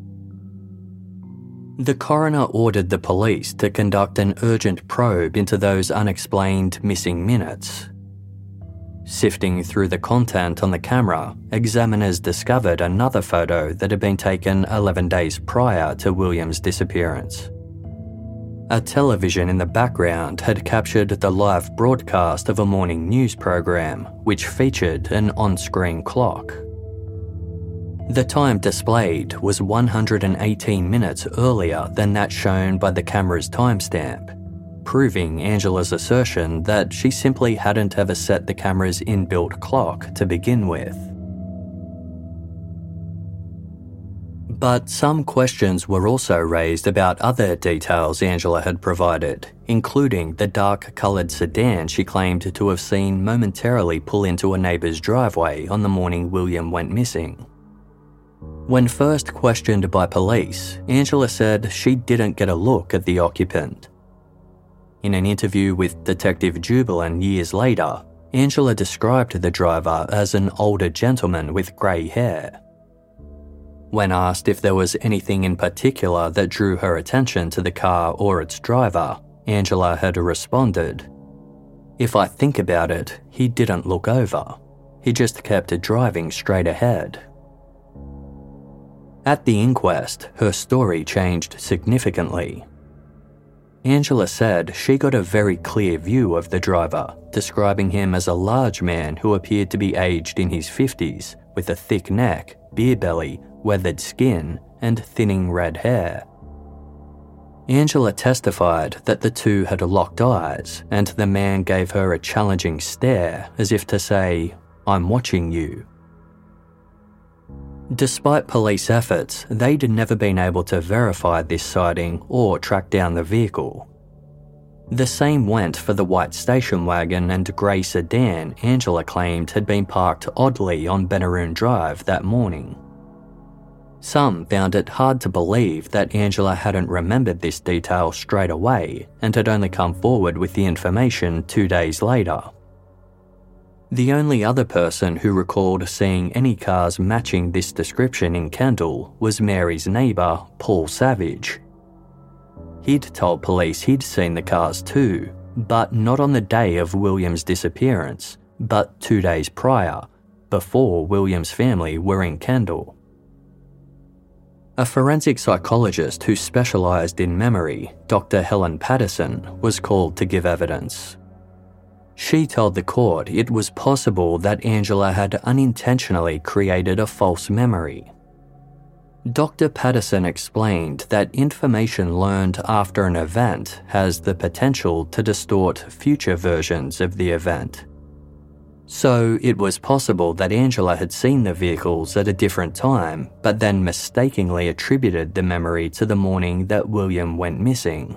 The coroner ordered the police to conduct an urgent probe into those unexplained missing minutes. Sifting through the content on the camera, examiners discovered another photo that had been taken eleven days prior to William's disappearance. A television in the background had captured the live broadcast of a morning news program, which featured an on-screen clock. The time displayed was one hundred eighteen minutes earlier than that shown by the camera's timestamp, proving Angela's assertion that she simply hadn't ever set the camera's inbuilt clock to begin with. But some questions were also raised about other details Angela had provided, including the dark-coloured sedan she claimed to have seen momentarily pull into a neighbour's driveway on the morning William went missing. When first questioned by police, Angela said she didn't get a look at the occupant. In an interview with Detective Jubilin years later, Angela described the driver as an older gentleman with grey hair. When asked if there was anything in particular that drew her attention to the car or its driver, Angela had responded, "If I think about it, he didn't look over. He just kept driving straight ahead." At the inquest, her story changed significantly. Angela said she got a very clear view of the driver, describing him as a large man who appeared to be aged in his fifties, with a thick neck, beer belly, weathered skin, and thinning red hair. Angela testified that the two had locked eyes, and the man gave her a challenging stare as if to say, "I'm watching you." Despite police efforts, they'd never been able to verify this sighting or track down the vehicle. The same went for the white station wagon and grey sedan Angela claimed had been parked oddly on Benaroon Drive that morning. Some found it hard to believe that Angela hadn't remembered this detail straight away and had only come forward with the information two days later. The only other person who recalled seeing any cars matching this description in Kendall was Mary's neighbour, Paul Savage. He'd told police he'd seen the cars too, but not on the day of William's disappearance, but two days prior, before William's family were in Kendall. A forensic psychologist who specialised in memory, Doctor Helen Patterson, was called to give evidence. She told the court it was possible that Angela had unintentionally created a false memory. Doctor Patterson explained that information learned after an event has the potential to distort future versions of the event. So it was possible that Angela had seen the vehicles at a different time, but then mistakenly attributed the memory to the morning that William went missing.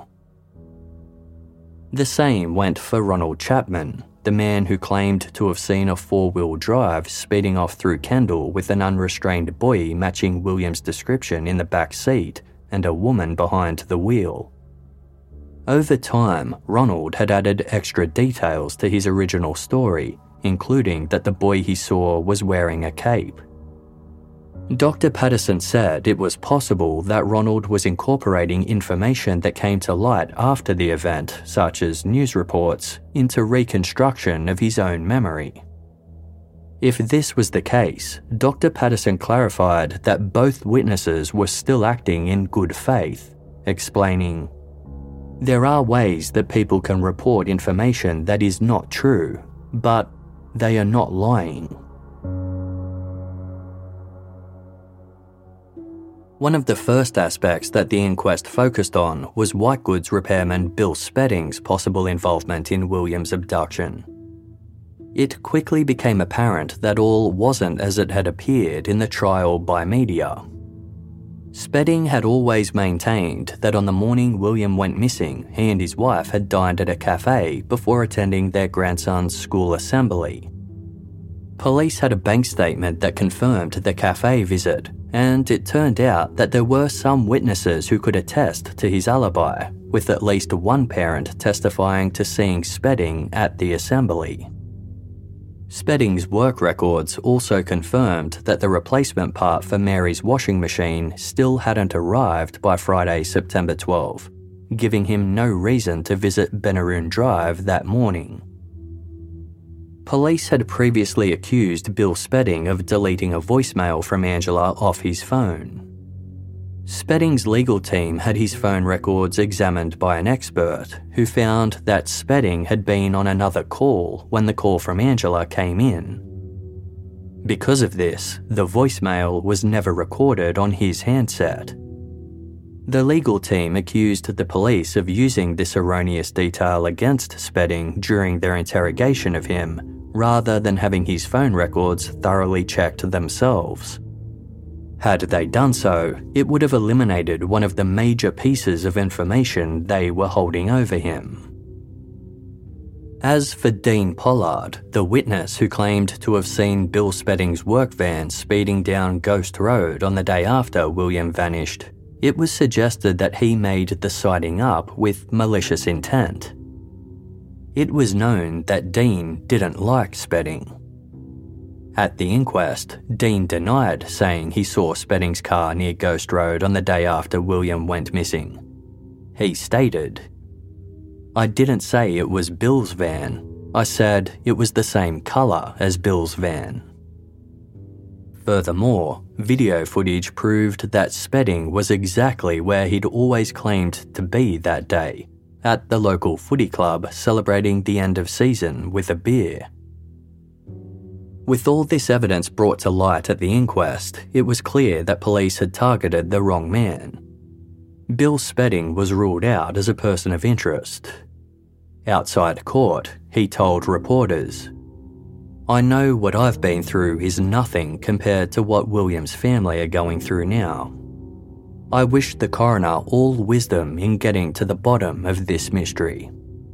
The same went for Ronald Chapman, the man who claimed to have seen a four-wheel drive speeding off through Kendall with an unrestrained boy matching William's description in the back seat and a woman behind the wheel. Over time, Ronald had added extra details to his original story, including that the boy he saw was wearing a cape. Doctor Patterson said it was possible that Ronald was incorporating information that came to light after the event, such as news reports, into reconstruction of his own memory. If this was the case, Doctor Patterson clarified that both witnesses were still acting in good faith, explaining, "There are ways that people can report information that is not true, but they are not lying." One of the first aspects that the inquest focused on was white goods repairman Bill Spedding's possible involvement in William's abduction. It quickly became apparent that all wasn't as it had appeared in the trial by media. Spedding had always maintained that on the morning William went missing, he and his wife had dined at a cafe before attending their grandson's school assembly. Police had a bank statement that confirmed the cafe visit, and it turned out that there were some witnesses who could attest to his alibi, with at least one parent testifying to seeing Spedding at the assembly. Spedding's work records also confirmed that the replacement part for Mary's washing machine still hadn't arrived by Friday, September twelfth, giving him no reason to visit Benaroon Drive that morning. Police had previously accused Bill Spedding of deleting a voicemail from Angela off his phone. Spedding's legal team had his phone records examined by an expert who found that Spedding had been on another call when the call from Angela came in. Because of this, the voicemail was never recorded on his handset. The legal team accused the police of using this erroneous detail against Spedding during their interrogation of him, rather than having his phone records thoroughly checked themselves. Had they done so, it would have eliminated one of the major pieces of information they were holding over him. As for Dean Pollard, the witness who claimed to have seen Bill Spedding's work van speeding down Ghost Road on the day after William vanished, it was suggested that he made the sighting up with malicious intent. It was known that Dean didn't like Spedding. At the inquest, Dean denied saying he saw Spedding's car near Ghost Road on the day after William went missing. He stated, "I didn't say it was Bill's van. I said it was the same colour as Bill's van." Furthermore, video footage proved that Spedding was exactly where he'd always claimed to be that day, at the local footy club celebrating the end of season with a beer. With all this evidence brought to light at the inquest, it was clear that police had targeted the wrong man. Bill Spedding was ruled out as a person of interest. Outside court, he told reporters, "I know what I've been through is nothing compared to what William's family are going through now. I wish the coroner all wisdom in getting to the bottom of this mystery."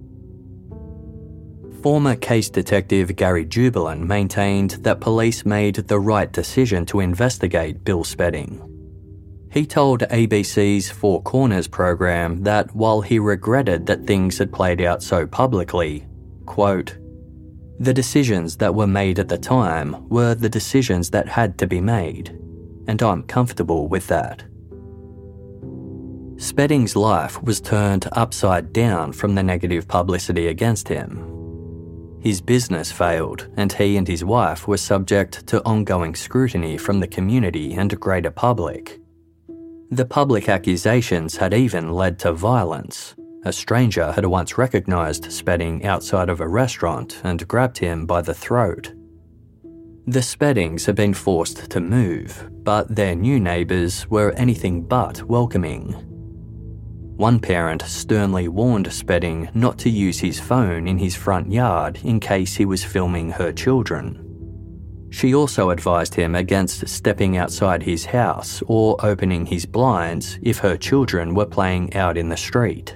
Former case detective Gary Jubelin maintained that police made the right decision to investigate Bill Spedding. He told A B C's Four Corners program that while he regretted that things had played out so publicly, quote, "The decisions that were made at the time were the decisions that had to be made, and I'm comfortable with that." Spedding's life was turned upside down from the negative publicity against him. His business failed, and he and his wife were subject to ongoing scrutiny from the community and greater public. The public accusations had even led to violence. A stranger had once recognised Spedding outside of a restaurant and grabbed him by the throat. The Speddings had been forced to move, but their new neighbours were anything but welcoming. One parent sternly warned Spedding not to use his phone in his front yard in case he was filming her children. She also advised him against stepping outside his house or opening his blinds if her children were playing out in the street.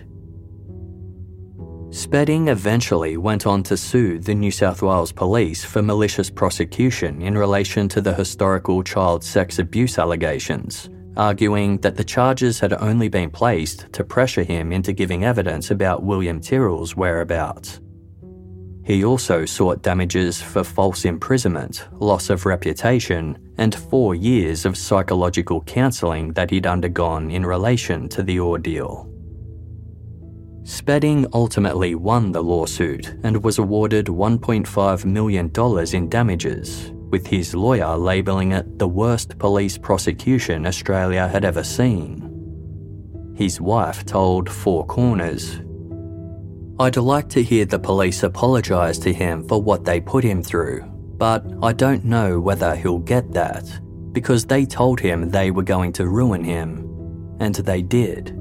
Spedding eventually went on to sue the New South Wales Police for malicious prosecution in relation to the historical child sex abuse allegations, arguing that the charges had only been placed to pressure him into giving evidence about William Tyrrell's whereabouts. He also sought damages for false imprisonment, loss of reputation, and four years of psychological counselling that he'd undergone in relation to the ordeal. Spedding ultimately won the lawsuit and was awarded one point five million dollars in damages, with his lawyer labelling it the worst police prosecution Australia had ever seen. His wife told Four Corners, "I'd like to hear the police apologise to him for what they put him through, but I don't know whether he'll get that, because they told him they were going to ruin him, and they did."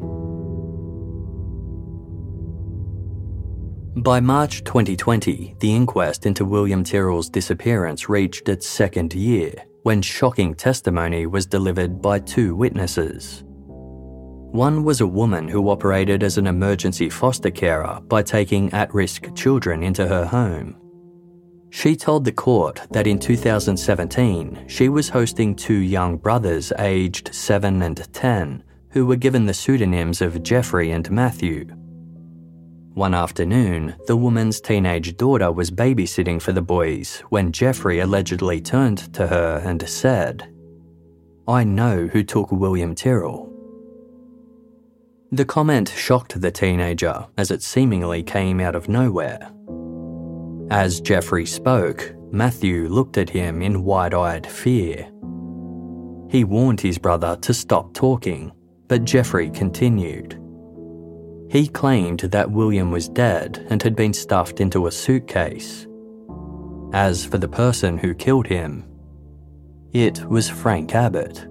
By March twenty twenty, the inquest into William Tyrrell's disappearance reached its second year, when shocking testimony was delivered by two witnesses. One was a woman who operated as an emergency foster carer by taking at-risk children into her home. She told the court that in two thousand seventeen, she was hosting two young brothers aged seven and ten, who were given the pseudonyms of Jeffrey and Matthew. One afternoon, the woman's teenage daughter was babysitting for the boys when Jeffrey allegedly turned to her and said, "I know who took William Tyrrell." The comment shocked the teenager as it seemingly came out of nowhere. As Jeffrey spoke, Matthew looked at him in wide-eyed fear. He warned his brother to stop talking, but Jeffrey continued. He claimed that William was dead and had been stuffed into a suitcase. As for the person who killed him, it was Frank Abbott.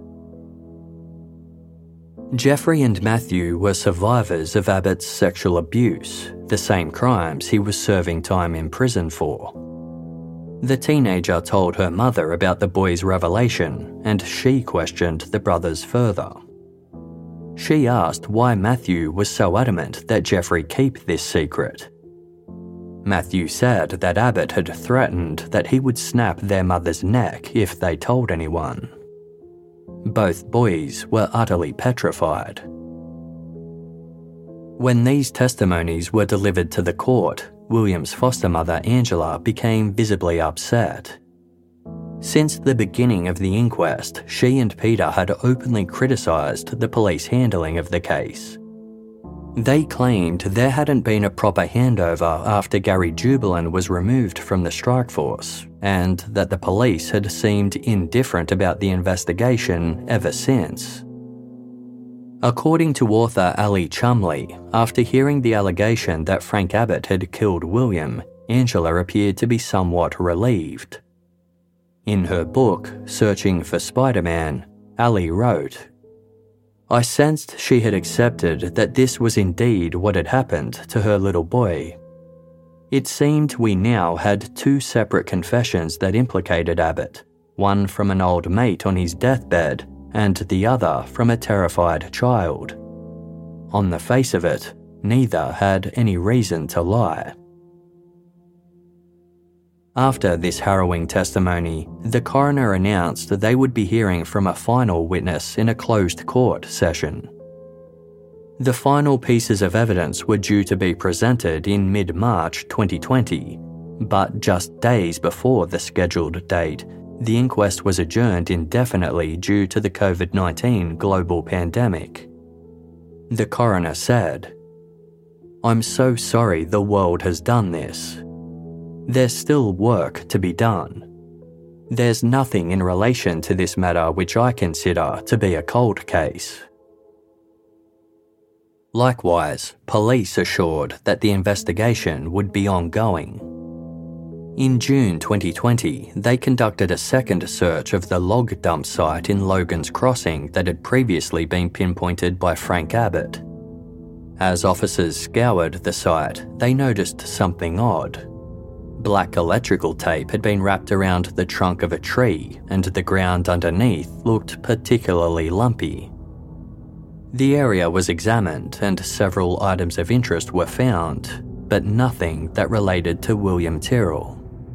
Jeffrey and Matthew were survivors of Abbott's sexual abuse, the same crimes he was serving time in prison for. The teenager told her mother about the boy's revelation, and she questioned the brothers further. She asked why Matthew was so adamant that Jeffrey keep this secret. Matthew said that Abbott had threatened that he would snap their mother's neck if they told anyone. Both boys were utterly petrified. When these testimonies were delivered to the court, William's foster mother Angela became visibly upset. Since the beginning of the inquest, she and Peter had openly criticised the police handling of the case. They claimed there hadn't been a proper handover after Gary Jubelin was removed from the strike force, and that the police had seemed indifferent about the investigation ever since. According to author Ali Chumley, after hearing the allegation that Frank Abbott had killed William, Angela appeared to be somewhat relieved. In her book, Searching for Spider-Man, Ali wrote, "I sensed she had accepted that this was indeed what had happened to her little boy. It seemed we now had two separate confessions that implicated Abbott, one from an old mate on his deathbed and the other from a terrified child. On the face of it, neither had any reason to lie." After this harrowing testimony, the coroner announced that they would be hearing from a final witness in a closed court session. The final pieces of evidence were due to be presented in mid-March twenty twenty, but just days before the scheduled date, the inquest was adjourned indefinitely due to the covid nineteen global pandemic. The coroner said, "I'm so sorry the world has done this. There's still work to be done. There's nothing in relation to this matter which I consider to be a cold case." Likewise, police assured that the investigation would be ongoing. In June twenty twenty, they conducted a second search of the log dump site in Logan's Crossing that had previously been pinpointed by Frank Abbott. As officers scoured the site, they noticed something odd. Black electrical tape had been wrapped around the trunk of a tree, and the ground underneath looked particularly lumpy. The area was examined and several items of interest were found, but nothing that related to William Tyrrell.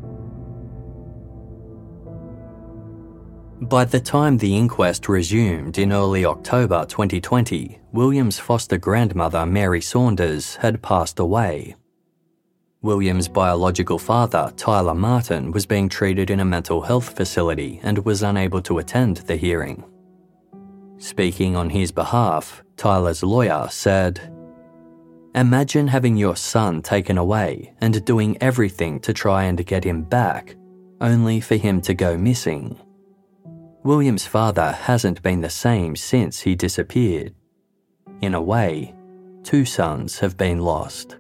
By the time the inquest resumed in early October twenty twenty, William's foster grandmother Mary Saunders had passed away. William's biological father, Tyler Martin, was being treated in a mental health facility and was unable to attend the hearing. Speaking on his behalf, Tyler's lawyer said, "Imagine having your son taken away and doing everything to try and get him back, only for him to go missing. William's father hasn't been the same since he disappeared. In a way, two sons have been lost."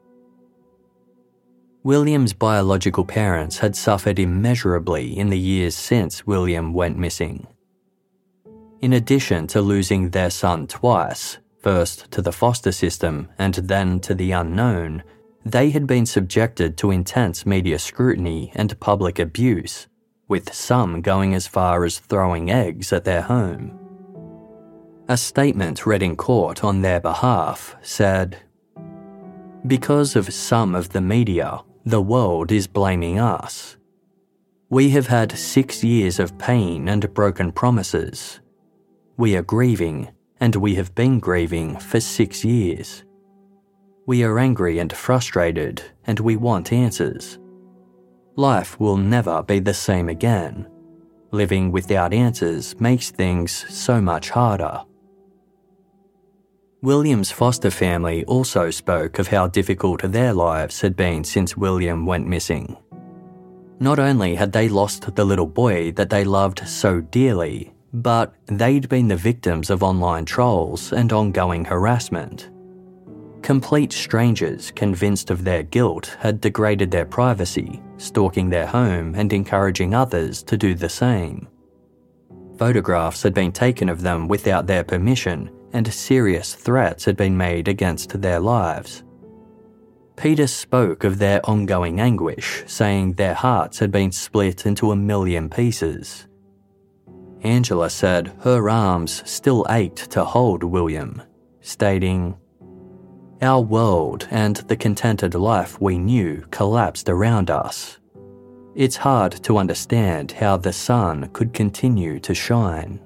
William's biological parents had suffered immeasurably in the years since William went missing. In addition to losing their son twice, first to the foster system and then to the unknown, they had been subjected to intense media scrutiny and public abuse, with some going as far as throwing eggs at their home. A statement read in court on their behalf said, "Because of some of the media, the world is blaming us. We have had six years of pain and broken promises. We are grieving, and we have been grieving for six years. We are angry and frustrated, and we want answers. Life will never be the same again. Living without answers makes things so much harder." William's foster family also spoke of how difficult their lives had been since William went missing. Not only had they lost the little boy that they loved so dearly, but they'd been the victims of online trolls and ongoing harassment. Complete strangers convinced of their guilt had degraded their privacy, stalking their home and encouraging others to do the same. Photographs had been taken of them without their permission, and serious threats had been made against their lives. Peter spoke of their ongoing anguish, saying their hearts had been split into a million pieces. Angela said her arms still ached to hold William, stating, "Our world and the contented life we knew collapsed around us. It's hard to understand how the sun could continue to shine."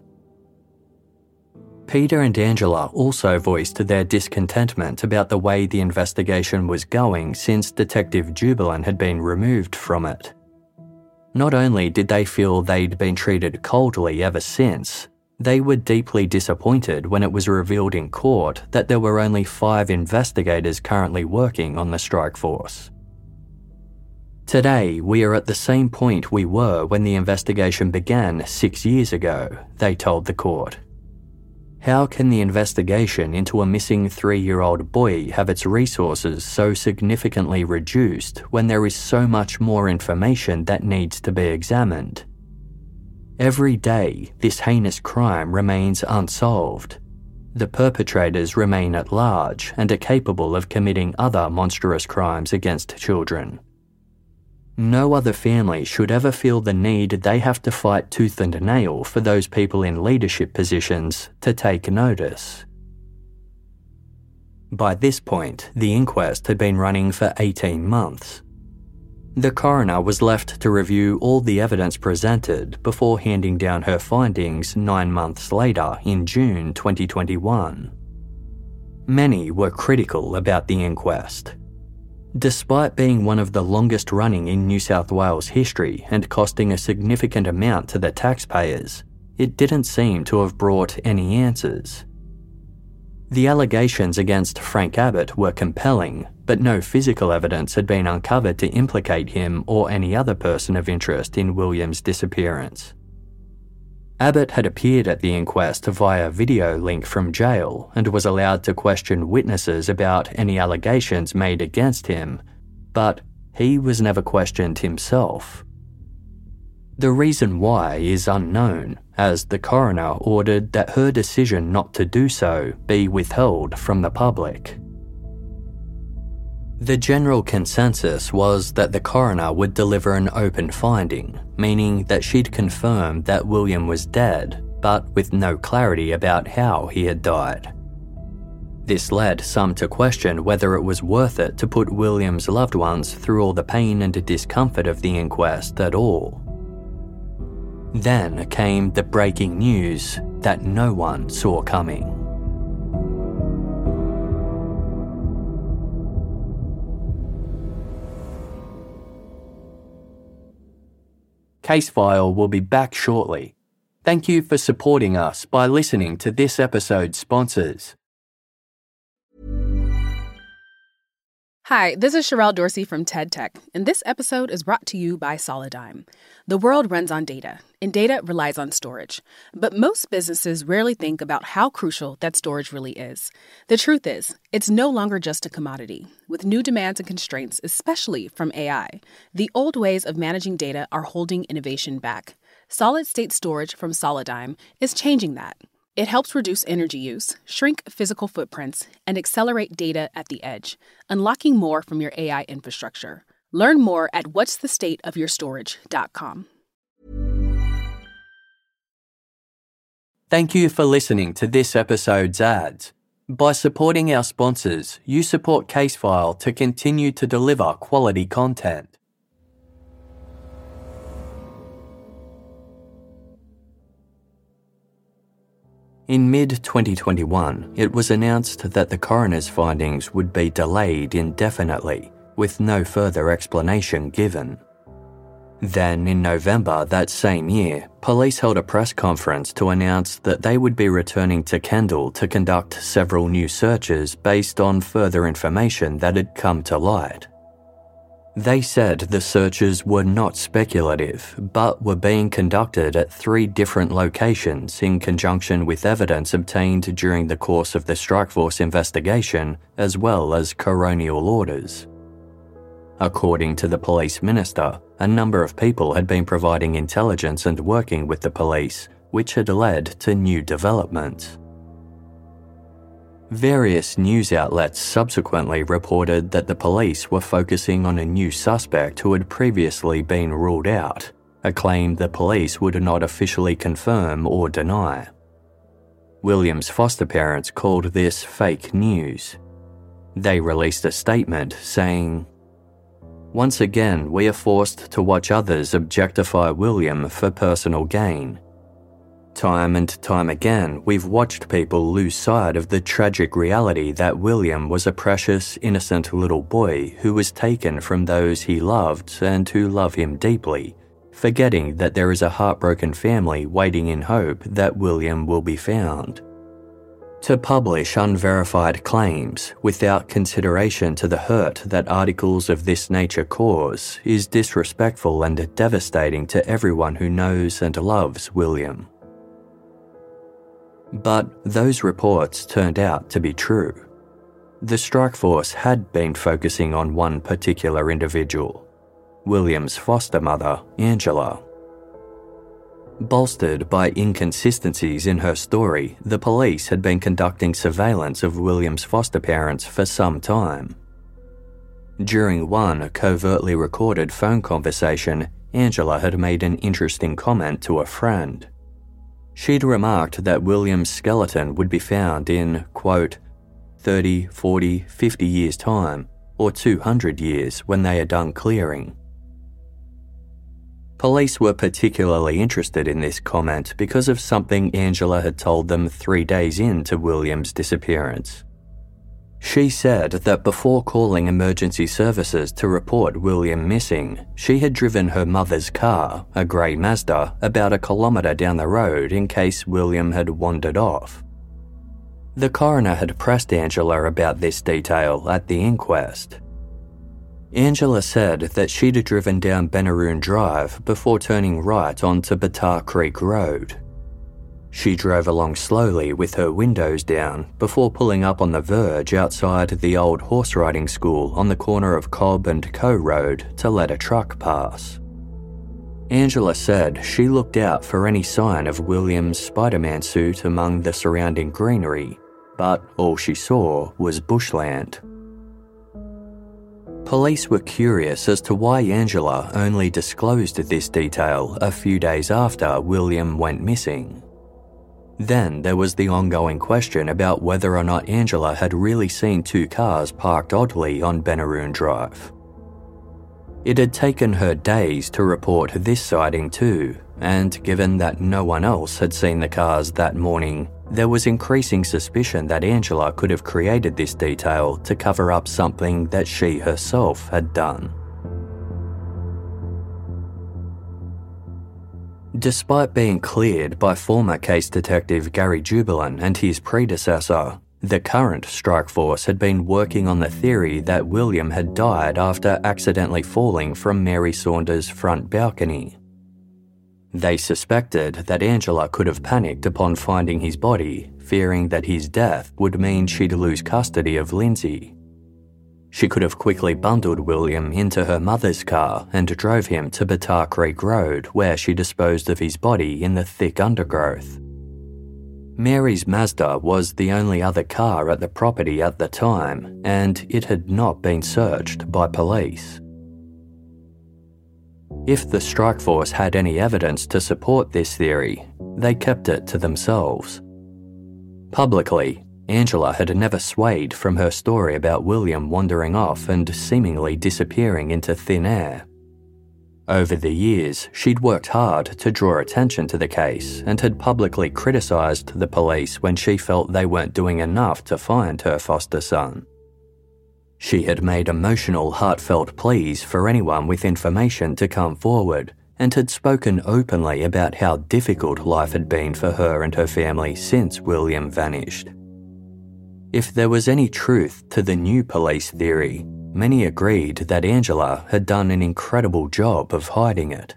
Peter and Angela also voiced their discontentment about the way the investigation was going since Detective Jubilant had been removed from it. Not only did they feel they'd been treated coldly ever since, they were deeply disappointed when it was revealed in court that there were only five investigators currently working on the strike force. "Today, we are at the same point we were when the investigation began six years ago," they told the court. "How can the investigation into a missing three-year-old boy have its resources so significantly reduced when there is so much more information that needs to be examined? Every day, this heinous crime remains unsolved. The perpetrators remain at large and are capable of committing other monstrous crimes against children. No other family should ever feel the need they have to fight tooth and nail for those people in leadership positions to take notice." By this point, the inquest had been running for eighteen months. The coroner was left to review all the evidence presented before handing down her findings nine months later in June twenty twenty-one. Many were critical about the inquest. Despite being one of the longest running in New South Wales history and costing a significant amount to the taxpayers, it didn't seem to have brought any answers. The allegations against Frank Abbott were compelling, but no physical evidence had been uncovered to implicate him or any other person of interest in William's disappearance. Abbott had appeared at the inquest via video link from jail and was allowed to question witnesses about any allegations made against him, but he was never questioned himself. The reason why is unknown, as the coroner ordered that her decision not to do so be withheld from the public. The general consensus was that the coroner would deliver an open finding, meaning that she'd confirmed that William was dead, but with no clarity about how he had died. This led some to question whether it was worth it to put William's loved ones through all the pain and discomfort of the inquest at all. Then came the breaking news that no one saw coming. Casefile will be back shortly. Thank you for supporting us by listening to this episode's sponsors. Hi, this is Sherelle Dorsey from TED Tech, and this episode is brought to you by Solidigm. The world runs on data, and data relies on storage. But most businesses rarely think about how crucial that storage really is. The truth is, it's no longer just a commodity. With new demands and constraints, especially from A I, the old ways of managing data are holding innovation back. Solid-state storage from Solidigm is changing that. It helps reduce energy use, shrink physical footprints, and accelerate data at the edge, unlocking more from your A I infrastructure. Learn more at whats the state of your storage dot com. Thank you for listening to this episode's ads. By supporting our sponsors, you support Casefile to continue to deliver quality content. In mid twenty twenty-one, it was announced that the coroner's findings would be delayed indefinitely, with no further explanation given. Then, in November that same year, police held a press conference to announce that they would be returning to Kendall to conduct several new searches based on further information that had come to light. They said the searches were not speculative, but were being conducted at three different locations in conjunction with evidence obtained during the course of the Strikeforce investigation, as well as coronial orders. According to the police minister, a number of people had been providing intelligence and working with the police, which had led to new developments. Various news outlets subsequently reported that the police were focusing on a new suspect who had previously been ruled out, a claim the police would not officially confirm or deny. William's foster parents called this fake news. They released a statement saying, "Once again, we are forced to watch others objectify William for personal gain. Time and time again, we've watched people lose sight of the tragic reality that William was a precious, innocent little boy who was taken from those he loved and who love him deeply, forgetting that there is a heartbroken family waiting in hope that William will be found. To publish unverified claims without consideration to the hurt that articles of this nature cause is disrespectful and devastating to everyone who knows and loves William." But those reports turned out to be true. The Strikeforce had been focusing on one particular individual, William's foster mother, Angela. Bolstered by inconsistencies in her story, the police had been conducting surveillance of William's foster parents for some time. During one covertly recorded phone conversation, Angela had made an interesting comment to a friend. She'd remarked that William's skeleton would be found in, quote, thirty, forty, fifty years' time, or two hundred years when they are done clearing. Police were particularly interested in this comment because of something Angela had told them three days into William's disappearance. She said that before calling emergency services to report William missing, she had driven her mother's car, a grey Mazda, about a kilometre down the road in case William had wandered off. The coroner had pressed Angela about this detail at the inquest. Angela said that she'd driven down Benaroon Drive before turning right onto Batar Creek Road. She drove along slowly with her windows down before pulling up on the verge outside the old horse riding school on the corner of Cobb and Co Road to let a truck pass. Angela said she looked out for any sign of William's Spider-Man suit among the surrounding greenery, but all she saw was bushland. Police were curious as to why Angela only disclosed this detail a few days after William went missing. Then there was the ongoing question about whether or not Angela had really seen two cars parked oddly on Benaroon Drive. It had taken her days to report this sighting too, and given that no one else had seen the cars that morning, there was increasing suspicion that Angela could have created this detail to cover up something that she herself had done. Despite being cleared by former case detective Gary Jubelin and his predecessor, the current strike force had been working on the theory that William had died after accidentally falling from Mary Saunders' front balcony. They suspected that Angela could have panicked upon finding his body, fearing that his death would mean she'd lose custody of Lindsay. She could have quickly bundled William into her mother's car and drove him to Batar Creek Road, where she disposed of his body in the thick undergrowth. Mary's Mazda was the only other car at the property at the time, and it had not been searched by police. If the strike force had any evidence to support this theory, they kept it to themselves. Publicly, Angela had never swayed from her story about William wandering off and seemingly disappearing into thin air. Over the years, she'd worked hard to draw attention to the case and had publicly criticised the police when she felt they weren't doing enough to find her foster son. She had made emotional, heartfelt pleas for anyone with information to come forward and had spoken openly about how difficult life had been for her and her family since William vanished. If there was any truth to the new police theory, many agreed that Angela had done an incredible job of hiding it.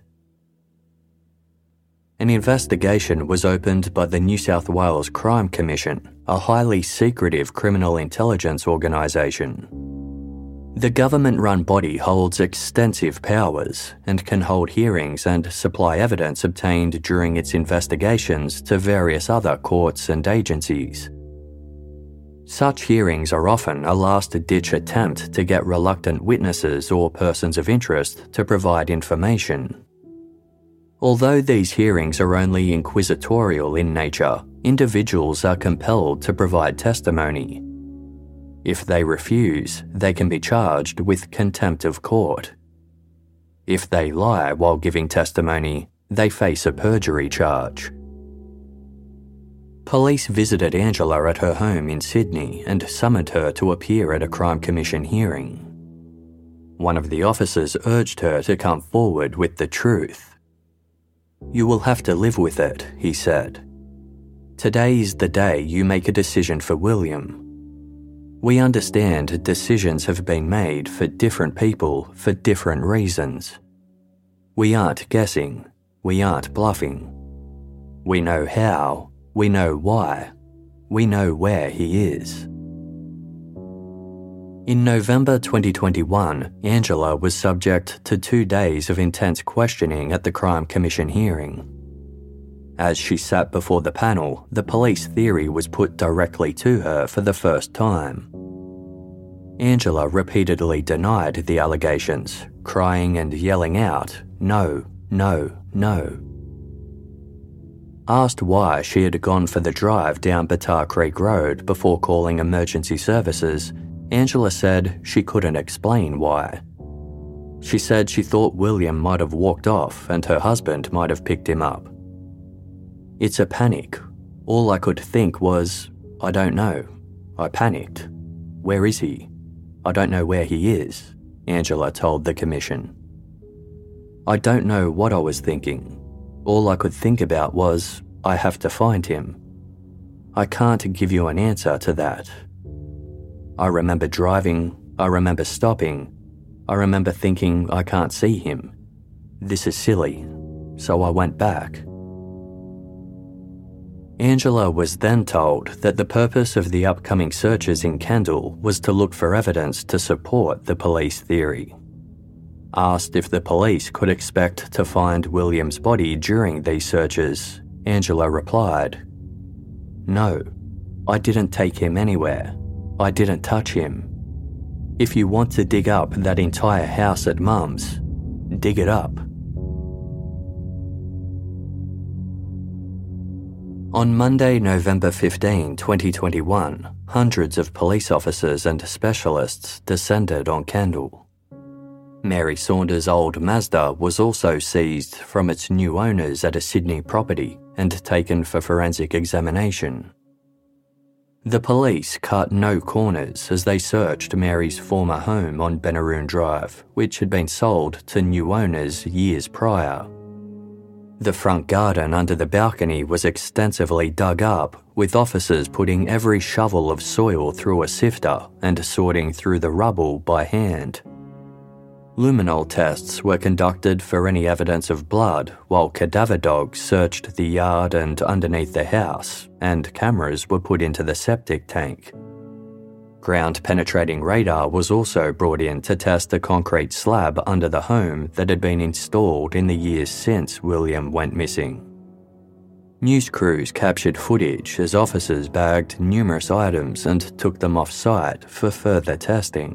An investigation was opened by the New South Wales Crime Commission, a highly secretive criminal intelligence organisation. The government-run body holds extensive powers and can hold hearings and supply evidence obtained during its investigations to various other courts and agencies. Such hearings are often a last-ditch attempt to get reluctant witnesses or persons of interest to provide information. Although these hearings are only inquisitorial in nature, individuals are compelled to provide testimony. If they refuse, they can be charged with contempt of court. If they lie while giving testimony, they face a perjury charge. Police visited Angela at her home in Sydney and summoned her to appear at a Crime Commission hearing. One of the officers urged her to come forward with the truth. "You will have to live with it," he said. "Today is the day you make a decision for William. We understand decisions have been made for different people for different reasons. We aren't guessing. We aren't bluffing. We know how. We know why. We know where he is." In November twenty twenty-one, Angela was subject to two days of intense questioning at the Crime Commission hearing. As she sat before the panel, the police theory was put directly to her for the first time. Angela repeatedly denied the allegations, crying and yelling out, "No, no, no." Asked why she had gone for the drive down Batar Creek Road before calling emergency services, Angela said she couldn't explain why. She said she thought William might have walked off and her husband might have picked him up. It's a panic. All I could think was, I don't know. I panicked. Where is he? I don't know where he is, Angela told the commission. I don't know what I was thinking. All I could think about was, I have to find him. I can't give you an answer to that. I remember driving, I remember stopping, I remember thinking I can't see him. This is silly, so I went back. Angela was then told that the purpose of the upcoming searches in Kendall was to look for evidence to support the police theory. Asked if the police could expect to find William's body during these searches, Angela replied, "No, I didn't take him anywhere. I didn't touch him. If you want to dig up that entire house at Mum's, dig it up." On Monday, November fifteenth, twenty twenty-one, hundreds of police officers and specialists descended on Kendall. Mary Saunders' old Mazda was also seized from its new owners at a Sydney property and taken for forensic examination. The police cut no corners as they searched Mary's former home on Benaroon Drive, which had been sold to new owners years prior. The front garden under the balcony was extensively dug up, with officers putting every shovel of soil through a sifter and sorting through the rubble by hand. Luminol tests were conducted for any evidence of blood, while cadaver dogs searched the yard and underneath the house, and cameras were put into the septic tank. Ground-penetrating radar was also brought in to test the concrete slab under the home that had been installed in the years since William went missing. News crews captured footage as officers bagged numerous items and took them off-site for further testing.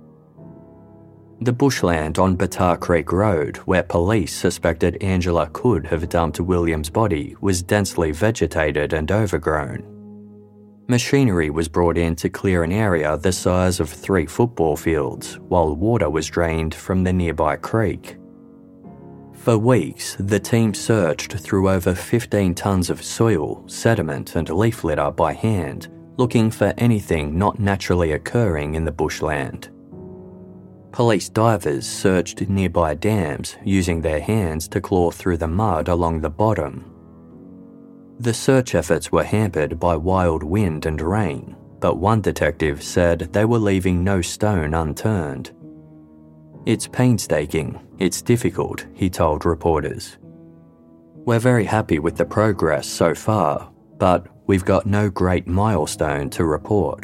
The bushland on Batar Creek Road, where police suspected Angela could have dumped William's body, was densely vegetated and overgrown. Machinery was brought in to clear an area the size of three football fields, while water was drained from the nearby creek. For weeks, the team searched through over fifteen tonnes of soil, sediment and leaf litter by hand, looking for anything not naturally occurring in the bushland. Police divers searched nearby dams, using their hands to claw through the mud along the bottom. The search efforts were hampered by wild wind and rain, but one detective said they were leaving no stone unturned. "It's painstaking, it's difficult," he told reporters. "We're very happy with the progress so far, but we've got no great milestone to report."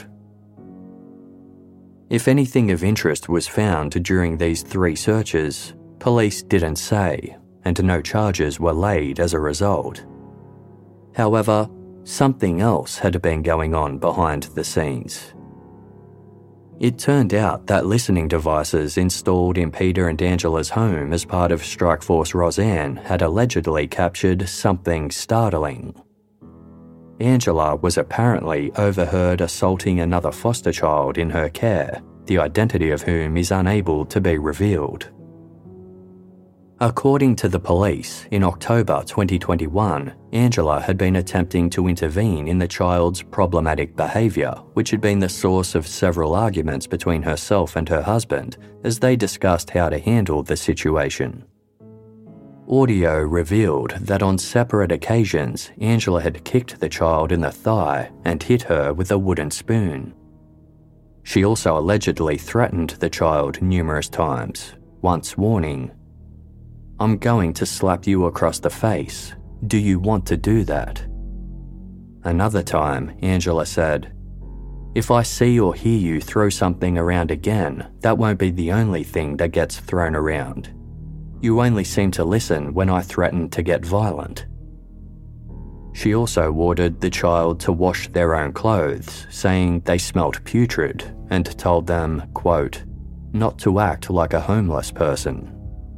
If anything of interest was found during these three searches, police didn't say, and no charges were laid as a result. However, something else had been going on behind the scenes. It turned out that listening devices installed in Peter and Angela's home as part of Strikeforce Roseanne had allegedly captured something startling. Angela was apparently overheard assaulting another foster child in her care, the identity of whom is unable to be revealed. According to the police, in October twenty twenty-one, Angela had been attempting to intervene in the child's problematic behaviour, which had been the source of several arguments between herself and her husband as they discussed how to handle the situation. Audio revealed that on separate occasions, Angela had kicked the child in the thigh and hit her with a wooden spoon. She also allegedly threatened the child numerous times, once warning, "I'm going to slap you across the face. Do you want to do that?" Another time, Angela said, "If I see or hear you throw something around again, that won't be the only thing that gets thrown around. You only seem to listen when I threaten to get violent." She also ordered the child to wash their own clothes, saying they smelt putrid, and told them, quote, "not to act like a homeless person."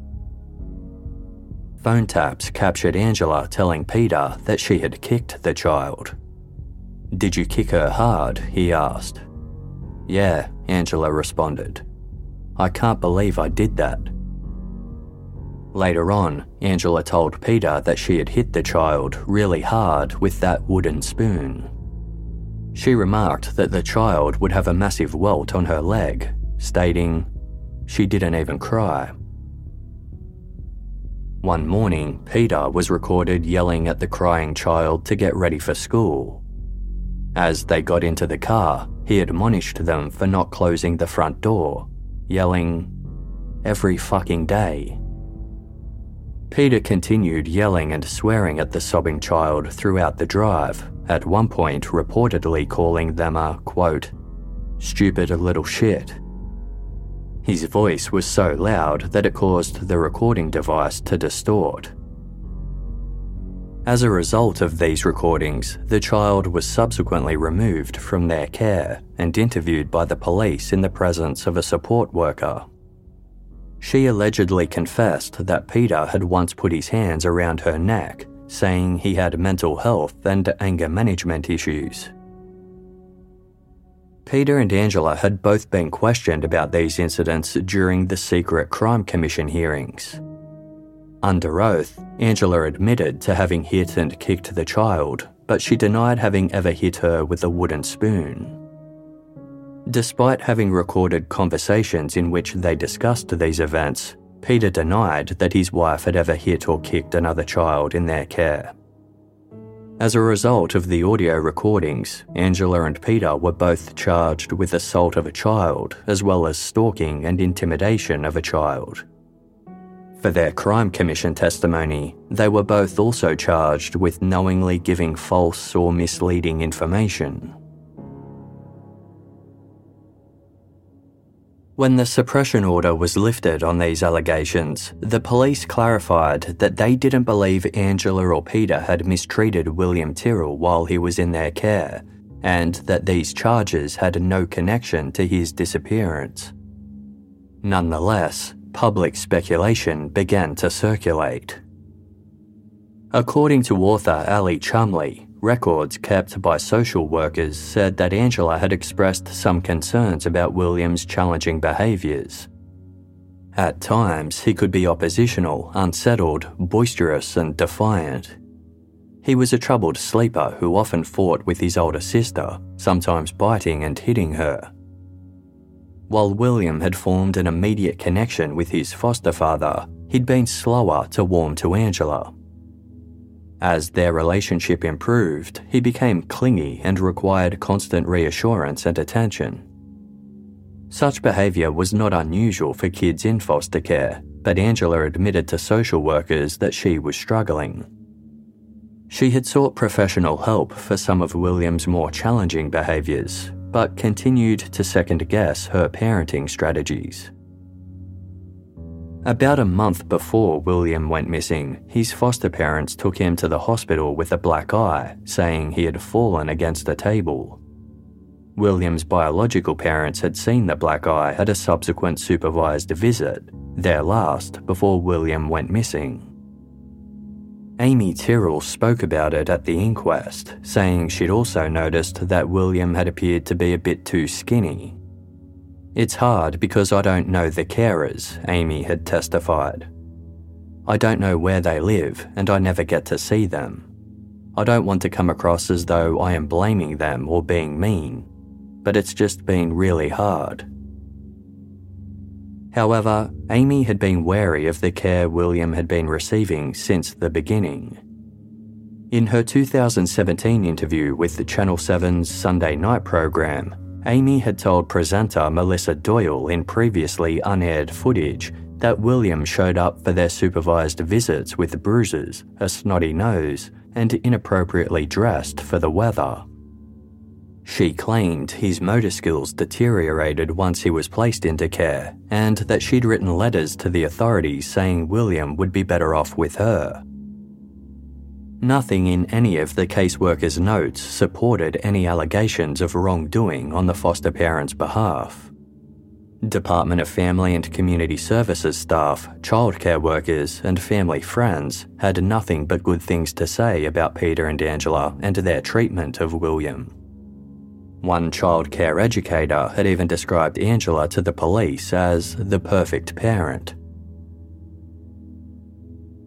Phone taps captured Angela telling Peter that she had kicked the child. "Did you kick her hard?" he asked. "Yeah," Angela responded. "I can't believe I did that. Later on, Angela told Peter that she had hit the child really hard with that wooden spoon. She remarked that the child would have a massive welt on her leg, stating, "She didn't even cry." One morning, Peter was recorded yelling at the crying child to get ready for school. As they got into the car, he admonished them for not closing the front door, yelling, "Every fucking day." Peter continued yelling and swearing at the sobbing child throughout the drive, at one point reportedly calling them a, quote, "stupid little shit." His voice was so loud that it caused the recording device to distort. As a result of these recordings, the child was subsequently removed from their care and interviewed by the police in the presence of a support worker. She allegedly confessed that Peter had once put his hands around her neck, saying he had mental health and anger management issues. Peter and Angela had both been questioned about these incidents during the secret crime commission hearings. Under oath, Angela admitted to having hit and kicked the child, but she denied having ever hit her with a wooden spoon. Despite having recorded conversations in which they discussed these events, Peter denied that his wife had ever hit or kicked another child in their care. As a result of the audio recordings, Angela and Peter were both charged with assault of a child, as well as stalking and intimidation of a child. For their crime commission testimony, they were both also charged with knowingly giving false or misleading information. When the suppression order was lifted on these allegations, the police clarified that they didn't believe Angela or Peter had mistreated William Tyrrell while he was in their care, and that these charges had no connection to his disappearance. Nonetheless, public speculation began to circulate. According to author Ali Chumley, records kept by social workers said that Angela had expressed some concerns about William's challenging behaviours. At times, he could be oppositional, unsettled, boisterous and defiant. He was a troubled sleeper who often fought with his older sister, sometimes biting and hitting her. While William had formed an immediate connection with his foster father, he'd been slower to warm to Angela. As their relationship improved, he became clingy and required constant reassurance and attention. Such behaviour was not unusual for kids in foster care, but Angela admitted to social workers that she was struggling. She had sought professional help for some of William's more challenging behaviours, but continued to second-guess her parenting strategies. About a month before William went missing, his foster parents took him to the hospital with a black eye, saying he had fallen against a table. William's biological parents had seen the black eye at a subsequent supervised visit, their last before William went missing. Amy Tyrrell spoke about it at the inquest, saying she'd also noticed that William had appeared to be a bit too skinny. "It's hard because I don't know the carers," Amy had testified. "I don't know where they live and I never get to see them. I don't want to come across as though I am blaming them or being mean, but it's just been really hard." However, Amy had been wary of the care William had been receiving since the beginning. In her two thousand seventeen interview with the Channel seven's Sunday night program, Amy had told presenter Melissa Doyle in previously unaired footage that William showed up for their supervised visits with bruises, a snotty nose, and inappropriately dressed for the weather. She claimed his motor skills deteriorated once he was placed into care, and that she'd written letters to the authorities saying William would be better off with her. Nothing in any of the caseworker's notes supported any allegations of wrongdoing on the foster parents' behalf. Department of Family and Community Services staff, childcare workers, and family friends had nothing but good things to say about Peter and Angela and their treatment of William. One childcare educator had even described Angela to the police as the perfect parent.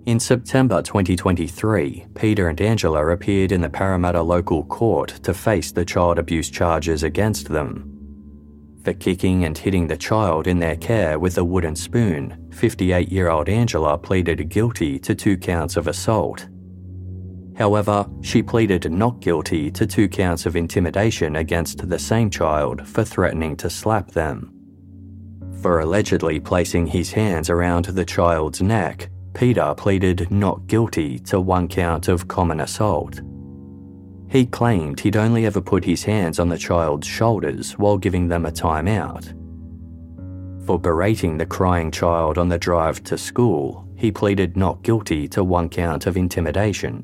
In September twenty twenty-three, Peter and Angela appeared in the Parramatta local court to face the child abuse charges against them. For kicking and hitting the child in their care with a wooden spoon, fifty-eight-year-old Angela pleaded guilty to two counts of assault. However, she pleaded not guilty to two counts of intimidation against the same child for threatening to slap them. For allegedly placing his hands around the child's neck, Peter pleaded not guilty to one count of common assault. He claimed he'd only ever put his hands on the child's shoulders while giving them a timeout. For berating the crying child on the drive to school, he pleaded not guilty to one count of intimidation.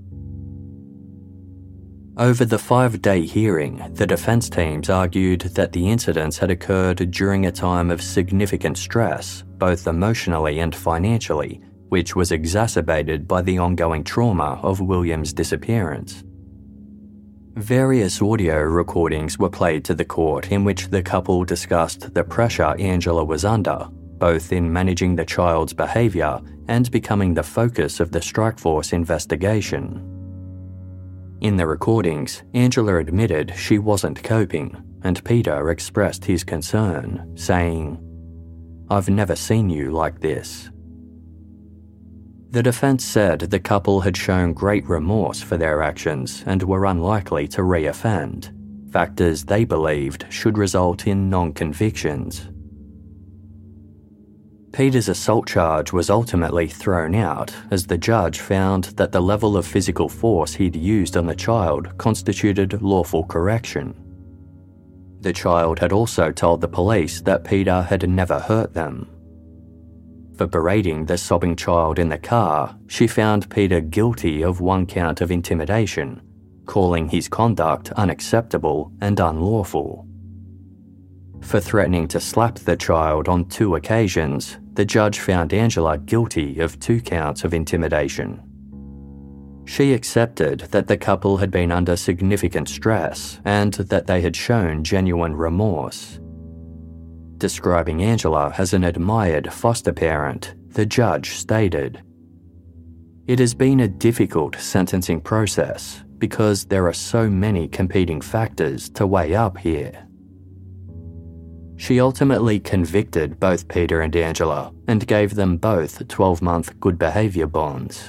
Over the five-day hearing, the defence teams argued that the incidents had occurred during a time of significant stress, both emotionally and financially, which was exacerbated by the ongoing trauma of William's disappearance. Various audio recordings were played to the court in which the couple discussed the pressure Angela was under, both in managing the child's behaviour and becoming the focus of the Strikeforce investigation. In the recordings, Angela admitted she wasn't coping, and Peter expressed his concern, saying, "I've never seen you like this." The defence said the couple had shown great remorse for their actions and were unlikely to re-offend, factors they believed should result in non-convictions. Peter's assault charge was ultimately thrown out as the judge found that the level of physical force he'd used on the child constituted lawful correction. The child had also told the police that Peter had never hurt them. For berating the sobbing child in the car, she found Peter guilty of one count of intimidation, calling his conduct unacceptable and unlawful. For threatening to slap the child on two occasions, the judge found Angela guilty of two counts of intimidation. She accepted that the couple had been under significant stress and that they had shown genuine remorse. Describing Angela as an admired foster parent, the judge stated, "It has been a difficult sentencing process because there are so many competing factors to weigh up here." She ultimately convicted both Peter and Angela and gave them both twelve-month good behaviour bonds.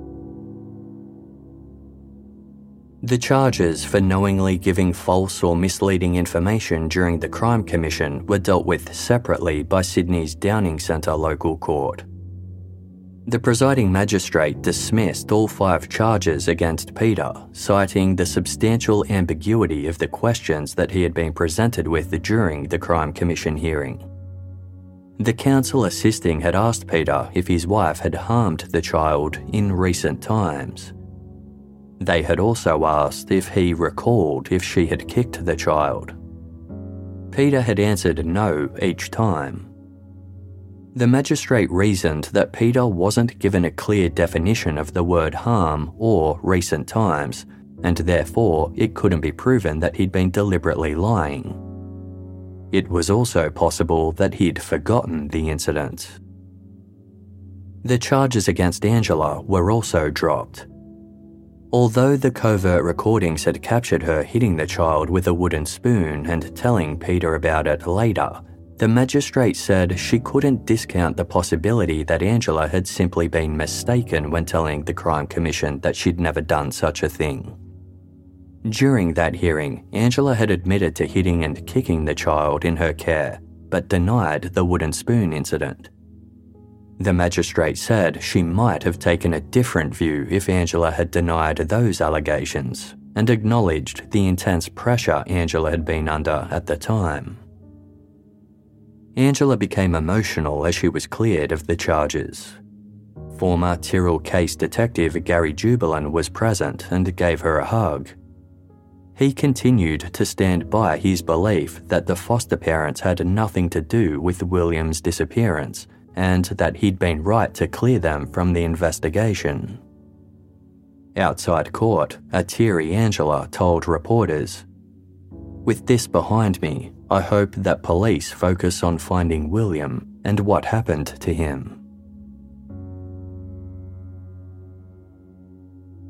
The charges for knowingly giving false or misleading information during the crime commission were dealt with separately by Sydney's Downing Centre local court. The presiding magistrate dismissed all five charges against Peter, citing the substantial ambiguity of the questions that he had been presented with during the crime commission hearing. The counsel assisting had asked Peter if his wife had harmed the child in recent times. They had also asked if he recalled if she had kicked the child. Peter had answered no each time. The magistrate reasoned that Peter wasn't given a clear definition of the word harm or recent times, and therefore it couldn't be proven that he'd been deliberately lying. It was also possible that he'd forgotten the incident. The charges against Angela were also dropped. Although the covert recordings had captured her hitting the child with a wooden spoon and telling Peter about it later, the magistrate said she couldn't discount the possibility that Angela had simply been mistaken when telling the crime commission that she'd never done such a thing. During that hearing, Angela had admitted to hitting and kicking the child in her care, but denied the wooden spoon incident. The magistrate said she might have taken a different view if Angela had denied those allegations, and acknowledged the intense pressure Angela had been under at the time. Angela became emotional as she was cleared of the charges. Former Tyrrell case detective Gary Jubelin was present and gave her a hug. He continued to stand by his belief that the foster parents had nothing to do with William's disappearance, and that he'd been right to clear them from the investigation. Outside court, a teary Angela told reporters, "With this behind me, I hope that police focus on finding William and what happened to him."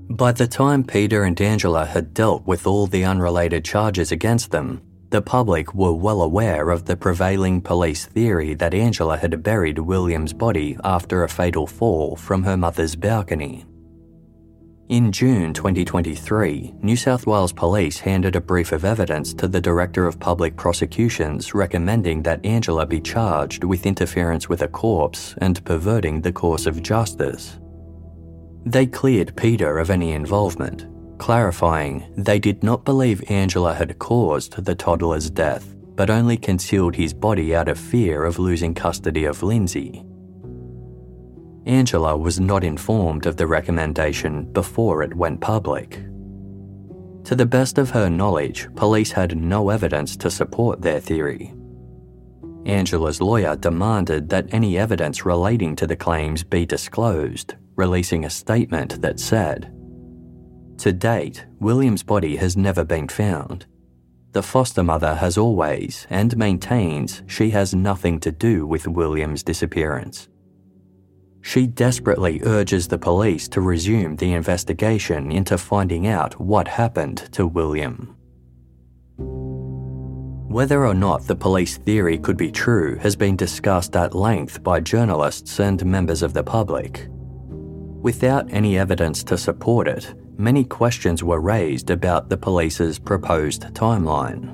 By the time Peter and Angela had dealt with all the unrelated charges against them, the public were well aware of the prevailing police theory that Angela had buried William's body after a fatal fall from her mother's balcony. In June twenty twenty-three, New South Wales Police handed a brief of evidence to the Director of Public Prosecutions recommending that Angela be charged with interference with a corpse and perverting the course of justice. They cleared Peter of any involvement, clarifying they did not believe Angela had caused the toddler's death, but only concealed his body out of fear of losing custody of Lindsay. Angela was not informed of the recommendation before it went public. To the best of her knowledge, police had no evidence to support their theory. Angela's lawyer demanded that any evidence relating to the claims be disclosed, releasing a statement that said, "To date, William's body has never been found. The foster mother has always and maintains she has nothing to do with William's disappearance. She desperately urges the police to resume the investigation into finding out what happened to William." Whether or not the police theory could be true has been discussed at length by journalists and members of the public. Without any evidence to support it, many questions were raised about the police's proposed timeline.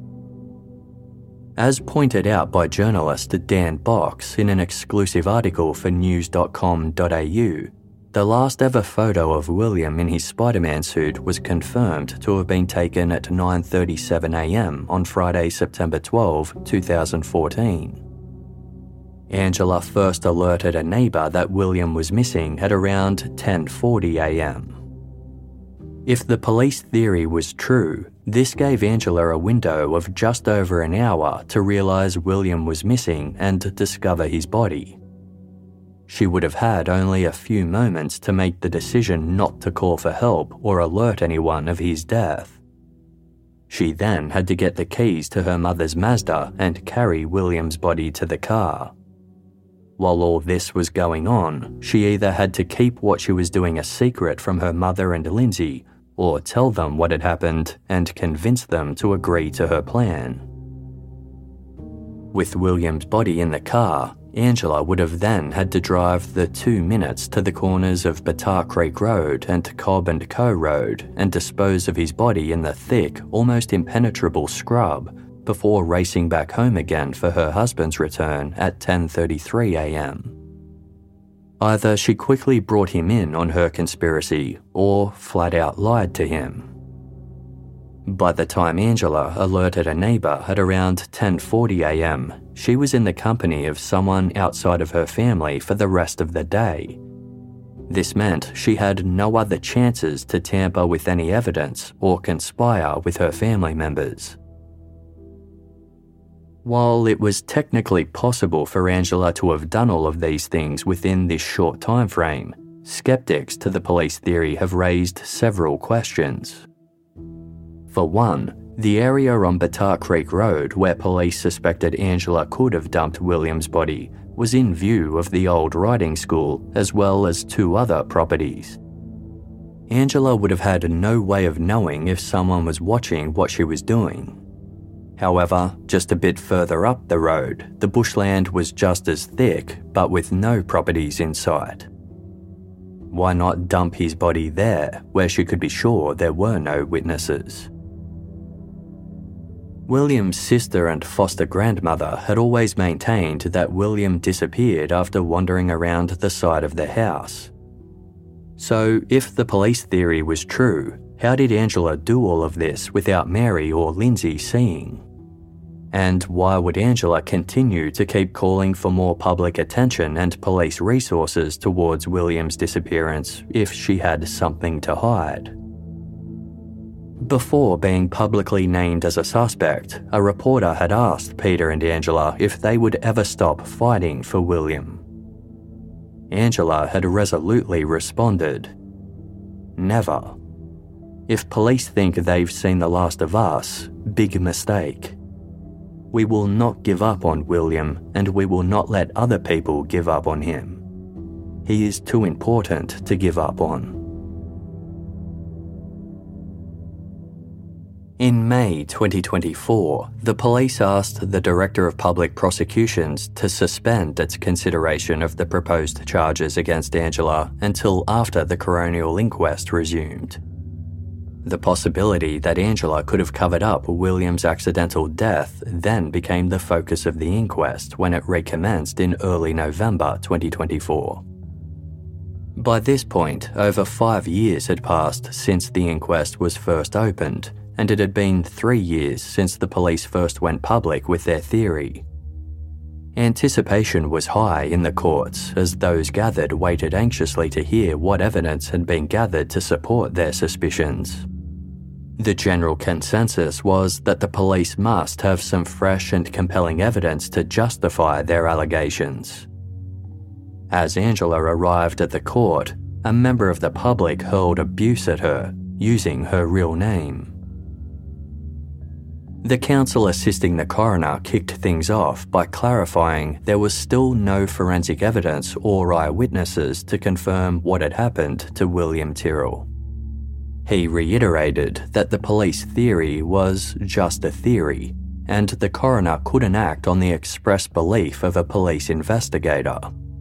As pointed out by journalist Dan Box in an exclusive article for news dot com dot a u, the last ever photo of William in his Spider-Man suit was confirmed to have been taken at nine thirty-seven a m on Friday, September twelfth, twenty fourteen. Angela first alerted a neighbour that William was missing at around ten forty a m. If the police theory was true, this gave Angela a window of just over an hour to realise William was missing and discover his body. She would have had only a few moments to make the decision not to call for help or alert anyone of his death. She then had to get the keys to her mother's Mazda and carry William's body to the car. While all this was going on, she either had to keep what she was doing a secret from her mother and Lindsay, or tell them what had happened and convince them to agree to her plan. With William's body in the car, Angela would have then had to drive the two minutes to the corners of Battar Creek Road and Cobb and Co Road and dispose of his body in the thick, almost impenetrable scrub before racing back home again for her husband's return at ten thirty-three a m. Either she quickly brought him in on her conspiracy or flat out lied to him. By the time Angela alerted a neighbour at around ten forty a m, she was in the company of someone outside of her family for the rest of the day. This meant she had no other chances to tamper with any evidence or conspire with her family members. While it was technically possible for Angela to have done all of these things within this short time frame, skeptics to the police theory have raised several questions. For one, the area on Battar Creek Road where police suspected Angela could have dumped William's body was in view of the old riding school as well as two other properties. Angela would have had no way of knowing if someone was watching what she was doing. However, just a bit further up the road, the bushland was just as thick but with no properties in sight. Why not dump his body there where she could be sure there were no witnesses? William's sister and foster grandmother had always maintained that William disappeared after wandering around the side of the house. So, if the police theory was true, how did Angela do all of this without Mary or Lindsay seeing? And why would Angela continue to keep calling for more public attention and police resources towards William's disappearance if she had something to hide? Before being publicly named as a suspect, a reporter had asked Peter and Angela if they would ever stop fighting for William. Angela had resolutely responded, "Never. If police think they've seen the last of us, big mistake. We will not give up on William, and we will not let other people give up on him. He is too important to give up on." In May twenty twenty-four, the police asked the Director of Public Prosecutions to suspend its consideration of the proposed charges against Angela until after the coronial inquest resumed. The possibility that Angela could have covered up William's accidental death then became the focus of the inquest when it recommenced in early November twenty twenty-four. By this point, over five years had passed since the inquest was first opened, and it had been three years since the police first went public with their theory. Anticipation was high in the courts as those gathered waited anxiously to hear what evidence had been gathered to support their suspicions. The general consensus was that the police must have some fresh and compelling evidence to justify their allegations. As Angela arrived at the court, a member of the public hurled abuse at her, using her real name. The counsel assisting the coroner kicked things off by clarifying there was still no forensic evidence or eyewitnesses to confirm what had happened to William Tyrrell. He reiterated that the police theory was just a theory, and the coroner couldn't act on the express belief of a police investigator.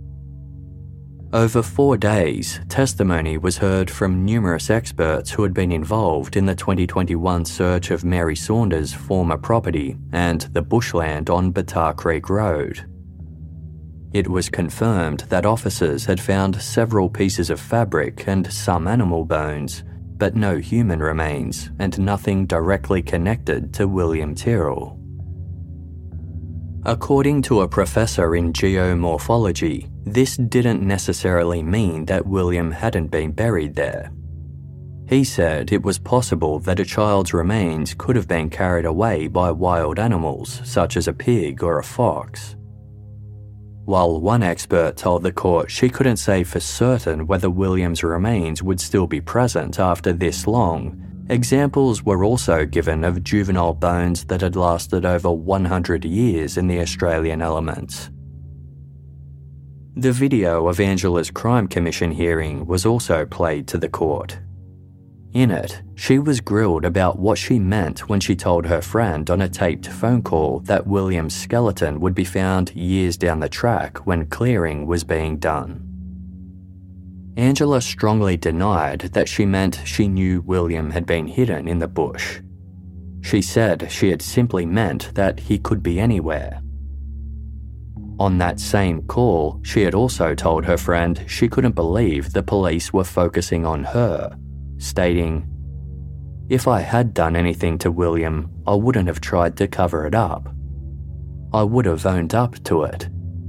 Over four days, testimony was heard from numerous experts who had been involved in the twenty twenty-one search of Mary Saunders' former property and the bushland on Battar Creek Road. It was confirmed that officers had found several pieces of fabric and some animal bones, but no human remains and nothing directly connected to William Tyrrell. According to a professor in geomorphology, this didn't necessarily mean that William hadn't been buried there. He said it was possible that a child's remains could have been carried away by wild animals, such as a pig or a fox. While one expert told the court she couldn't say for certain whether William's remains would still be present after this long, examples were also given of juvenile bones that had lasted over one hundred years in the Australian elements. The video of Angela's Crime Commission hearing was also played to the court. In it, she was grilled about what she meant when she told her friend on a taped phone call that William's skeleton would be found years down the track when clearing was being done. Angela strongly denied that she meant she knew William had been hidden in the bush. She said she had simply meant that he could be anywhere. On that same call, she had also told her friend she couldn't believe the police were focusing on her, stating, "If I had done anything to William, I wouldn't have tried to cover it up. I would have owned up to it."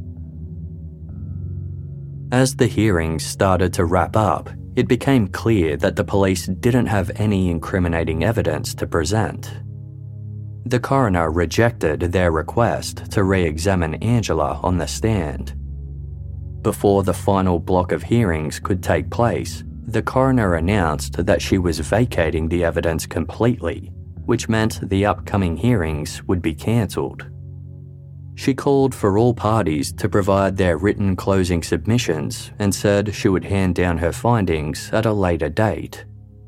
As the hearings started to wrap up, it became clear that the police didn't have any incriminating evidence to present. The coroner rejected their request to re-examine Angela on the stand. Before the final block of hearings could take place, the coroner announced that she was vacating the evidence completely, which meant the upcoming hearings would be cancelled. She called for all parties to provide their written closing submissions and said she would hand down her findings at a later date.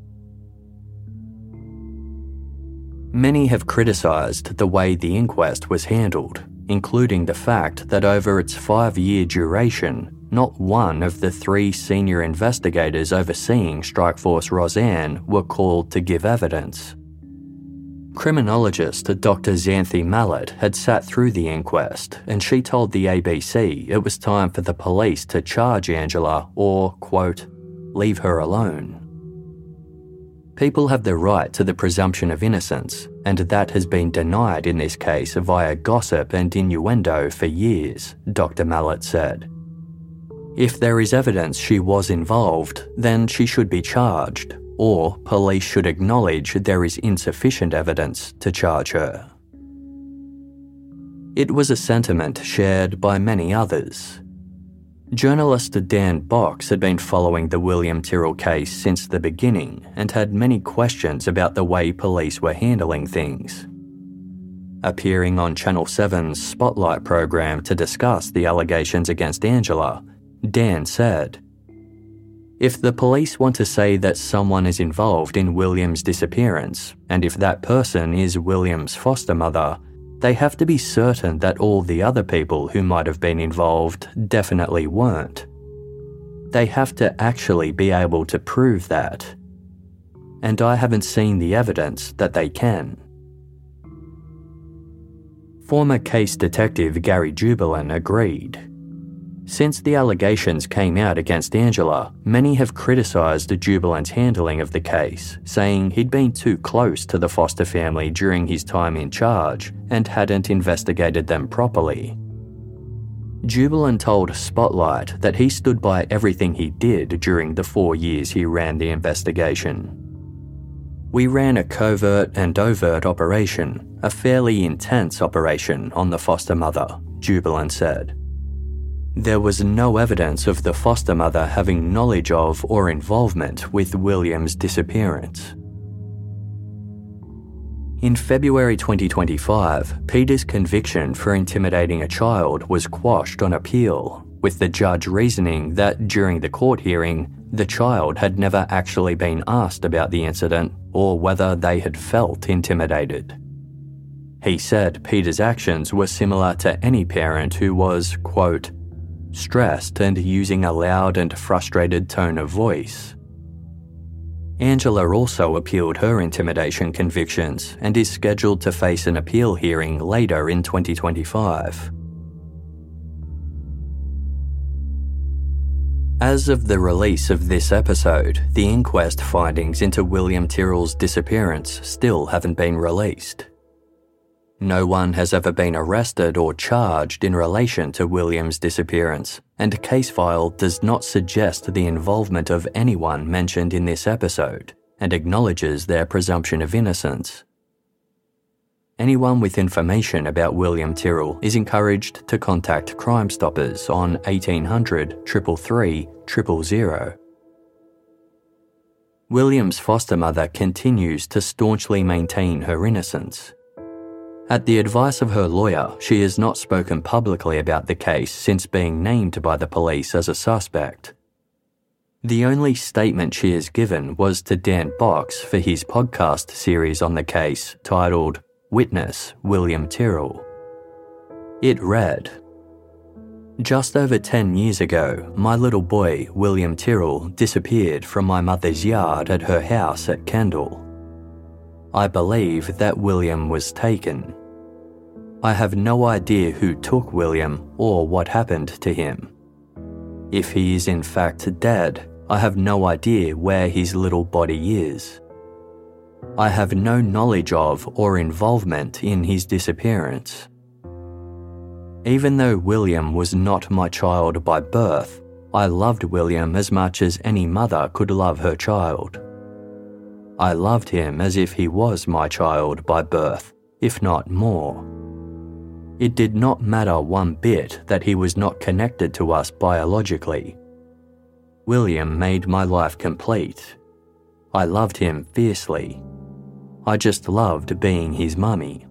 Many have criticised the way the inquest was handled, including the fact that over its five-year duration, not one of the three senior investigators overseeing Strikeforce Roseanne were called to give evidence. Criminologist Doctor Xanthi Mallet had sat through the inquest, and she told the A B C it was time for the police to charge Angela or, quote, leave her alone. People have the right to the presumption of innocence, and that has been denied in this case via gossip and innuendo for years, Doctor Mallet said. If there is evidence she was involved, then she should be charged, or police should acknowledge there is insufficient evidence to charge her. It was a sentiment shared by many others. Journalist Dan Box had been following the William Tyrrell case since the beginning and had many questions about the way police were handling things. Appearing on Channel seven's Spotlight program to discuss the allegations against Angela, Dan said, If the police want to say that someone is involved in William's disappearance, and if that person is William's foster mother, they have to be certain that all the other people who might have been involved definitely weren't. They have to actually be able to prove that. And I haven't seen the evidence that they can. Former case detective Gary Jubelin agreed. Since the allegations came out against Angela, many have criticised Jubelin's handling of the case, saying he'd been too close to the foster family during his time in charge and hadn't investigated them properly. Jubelin told Spotlight that he stood by everything he did during the four years he ran the investigation. We ran a covert and overt operation, a fairly intense operation on the foster mother, Jubelin said. There was no evidence of the foster mother having knowledge of or involvement with William's disappearance. In February twenty twenty-five, Peter's conviction for intimidating a child was quashed on appeal, with the judge reasoning that during the court hearing, the child had never actually been asked about the incident or whether they had felt intimidated. He said Peter's actions were similar to any parent who was, quote, stressed and using a loud and frustrated tone of voice. Angela also appealed her intimidation convictions and is scheduled to face an appeal hearing later in twenty twenty-five. As of the release of this episode, the inquest findings into William Tyrrell's disappearance still haven't been released. No one has ever been arrested or charged in relation to William's disappearance, and a case file does not suggest the involvement of anyone mentioned in this episode, and acknowledges their presumption of innocence. Anyone with information about William Tyrrell is encouraged to contact Crime Stoppers on eighteen hundred, three three three, zero zero. William's foster mother continues to staunchly maintain her innocence. At the advice of her lawyer, she has not spoken publicly about the case since being named by the police as a suspect. The only statement she has given was to Dan Box for his podcast series on the case titled Witness William Tyrrell. It read, "Just over ten years ago, my little boy, William Tyrrell, disappeared from my mother's yard at her house at Kendall. I believe that William was taken. I have no idea who took William or what happened to him. If he is in fact dead, I have no idea where his little body is. I have no knowledge of or involvement in his disappearance. Even though William was not my child by birth, I loved William as much as any mother could love her child. I loved him as if he was my child by birth, if not more. It did not matter one bit that he was not connected to us biologically. William made my life complete. I loved him fiercely. I just loved being his mummy.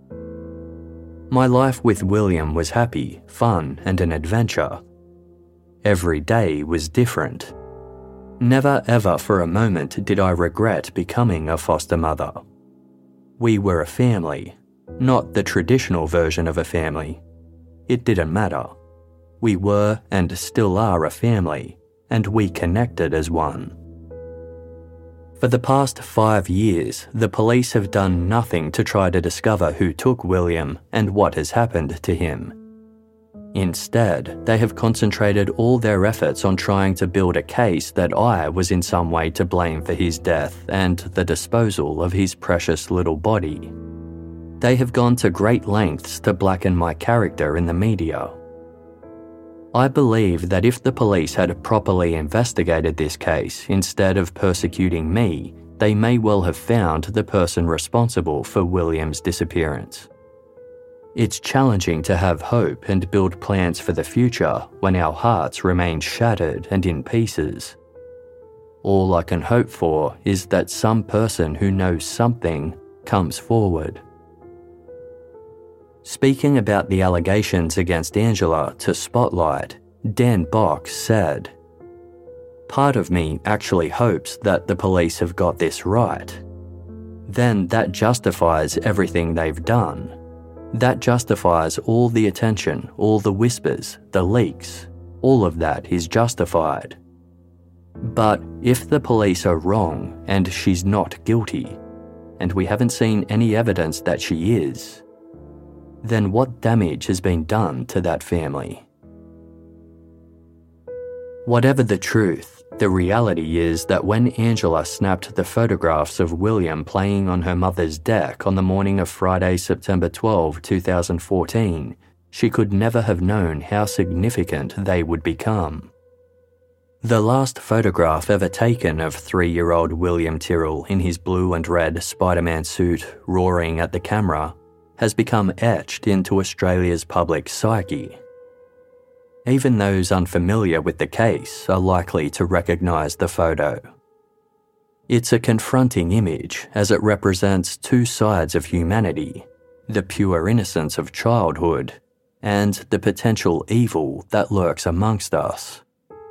My life with William was happy, fun, and an adventure. Every day was different. Never ever for a moment did I regret becoming a foster mother. We were a family, not the traditional version of a family. It didn't matter. We were and still are a family, and we connected as one. For the past five years, the police have done nothing to try to discover who took William and what has happened to him. Instead, they have concentrated all their efforts on trying to build a case that I was in some way to blame for his death and the disposal of his precious little body. They have gone to great lengths to blacken my character in the media. I believe that if the police had properly investigated this case instead of persecuting me, they may well have found the person responsible for William's disappearance. It's challenging to have hope and build plans for the future when our hearts remain shattered and in pieces. All I can hope for is that some person who knows something comes forward. Speaking about the allegations against Angela to Spotlight, Dan Box said, Part of me actually hopes that the police have got this right. Then that justifies everything they've done. That justifies all the attention, all the whispers, the leaks. All of that is justified. But if the police are wrong and she's not guilty, and we haven't seen any evidence that she is, then what damage has been done to that family? Whatever the truth, the reality is that when Angela snapped the photographs of William playing on her mother's deck on the morning of Friday, September twelfth, twenty fourteen, she could never have known how significant they would become. The last photograph ever taken of three-year-old William Tyrrell in his blue and red Spider-Man suit roaring at the camera has become etched into Australia's public psyche. Even those unfamiliar with the case are likely to recognise the photo. It's a confronting image as it represents two sides of humanity, the pure innocence of childhood and the potential evil that lurks amongst us.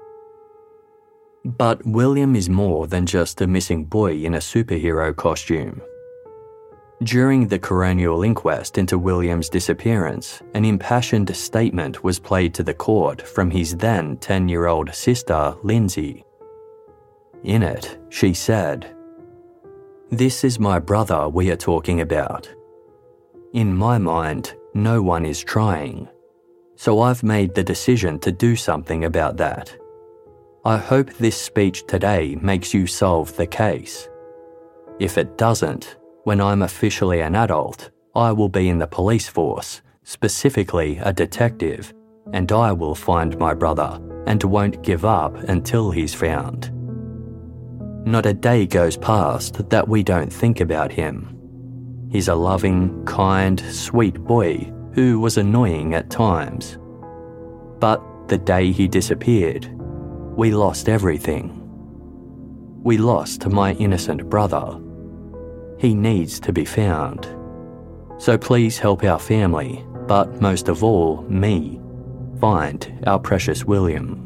But William is more than just a missing boy in a superhero costume. During the coronial inquest into William's disappearance, an impassioned statement was played to the court from his then ten-year-old sister, Lindsay. In it, she said, "This is my brother we are talking about. In my mind, no one is trying, so I've made the decision to do something about that. I hope this speech today makes you solve the case. If it doesn't, when I'm officially an adult, I will be in the police force, specifically a detective, and I will find my brother and won't give up until he's found. Not a day goes past that we don't think about him. He's a loving, kind, sweet boy who was annoying at times. But the day he disappeared, we lost everything. We lost my innocent brother. He needs to be found. So please help our family, but most of all, me, find our precious William."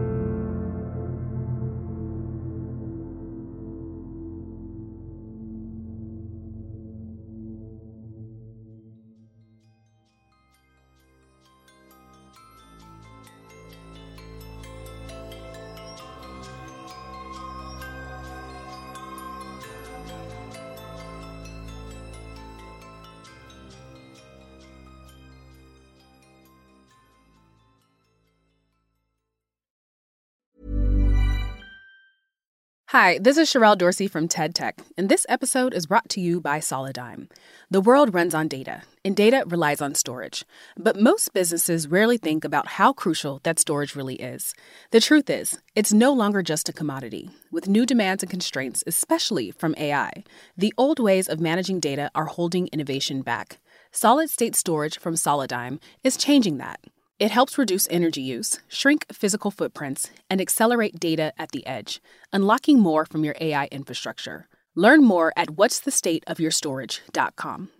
Hi, this is Sherelle Dorsey from TED Tech, and this episode is brought to you by Solidigm. The world runs on data, and data relies on storage. But most businesses rarely think about how crucial that storage really is. The truth is, it's no longer just a commodity. With new demands and constraints, especially from A I, the old ways of managing data are holding innovation back. Solid-state storage from Solidigm is changing that. It helps reduce energy use, shrink physical footprints, and accelerate data at the edge, unlocking more from your A I infrastructure. Learn more at what's the state of your storage dot com.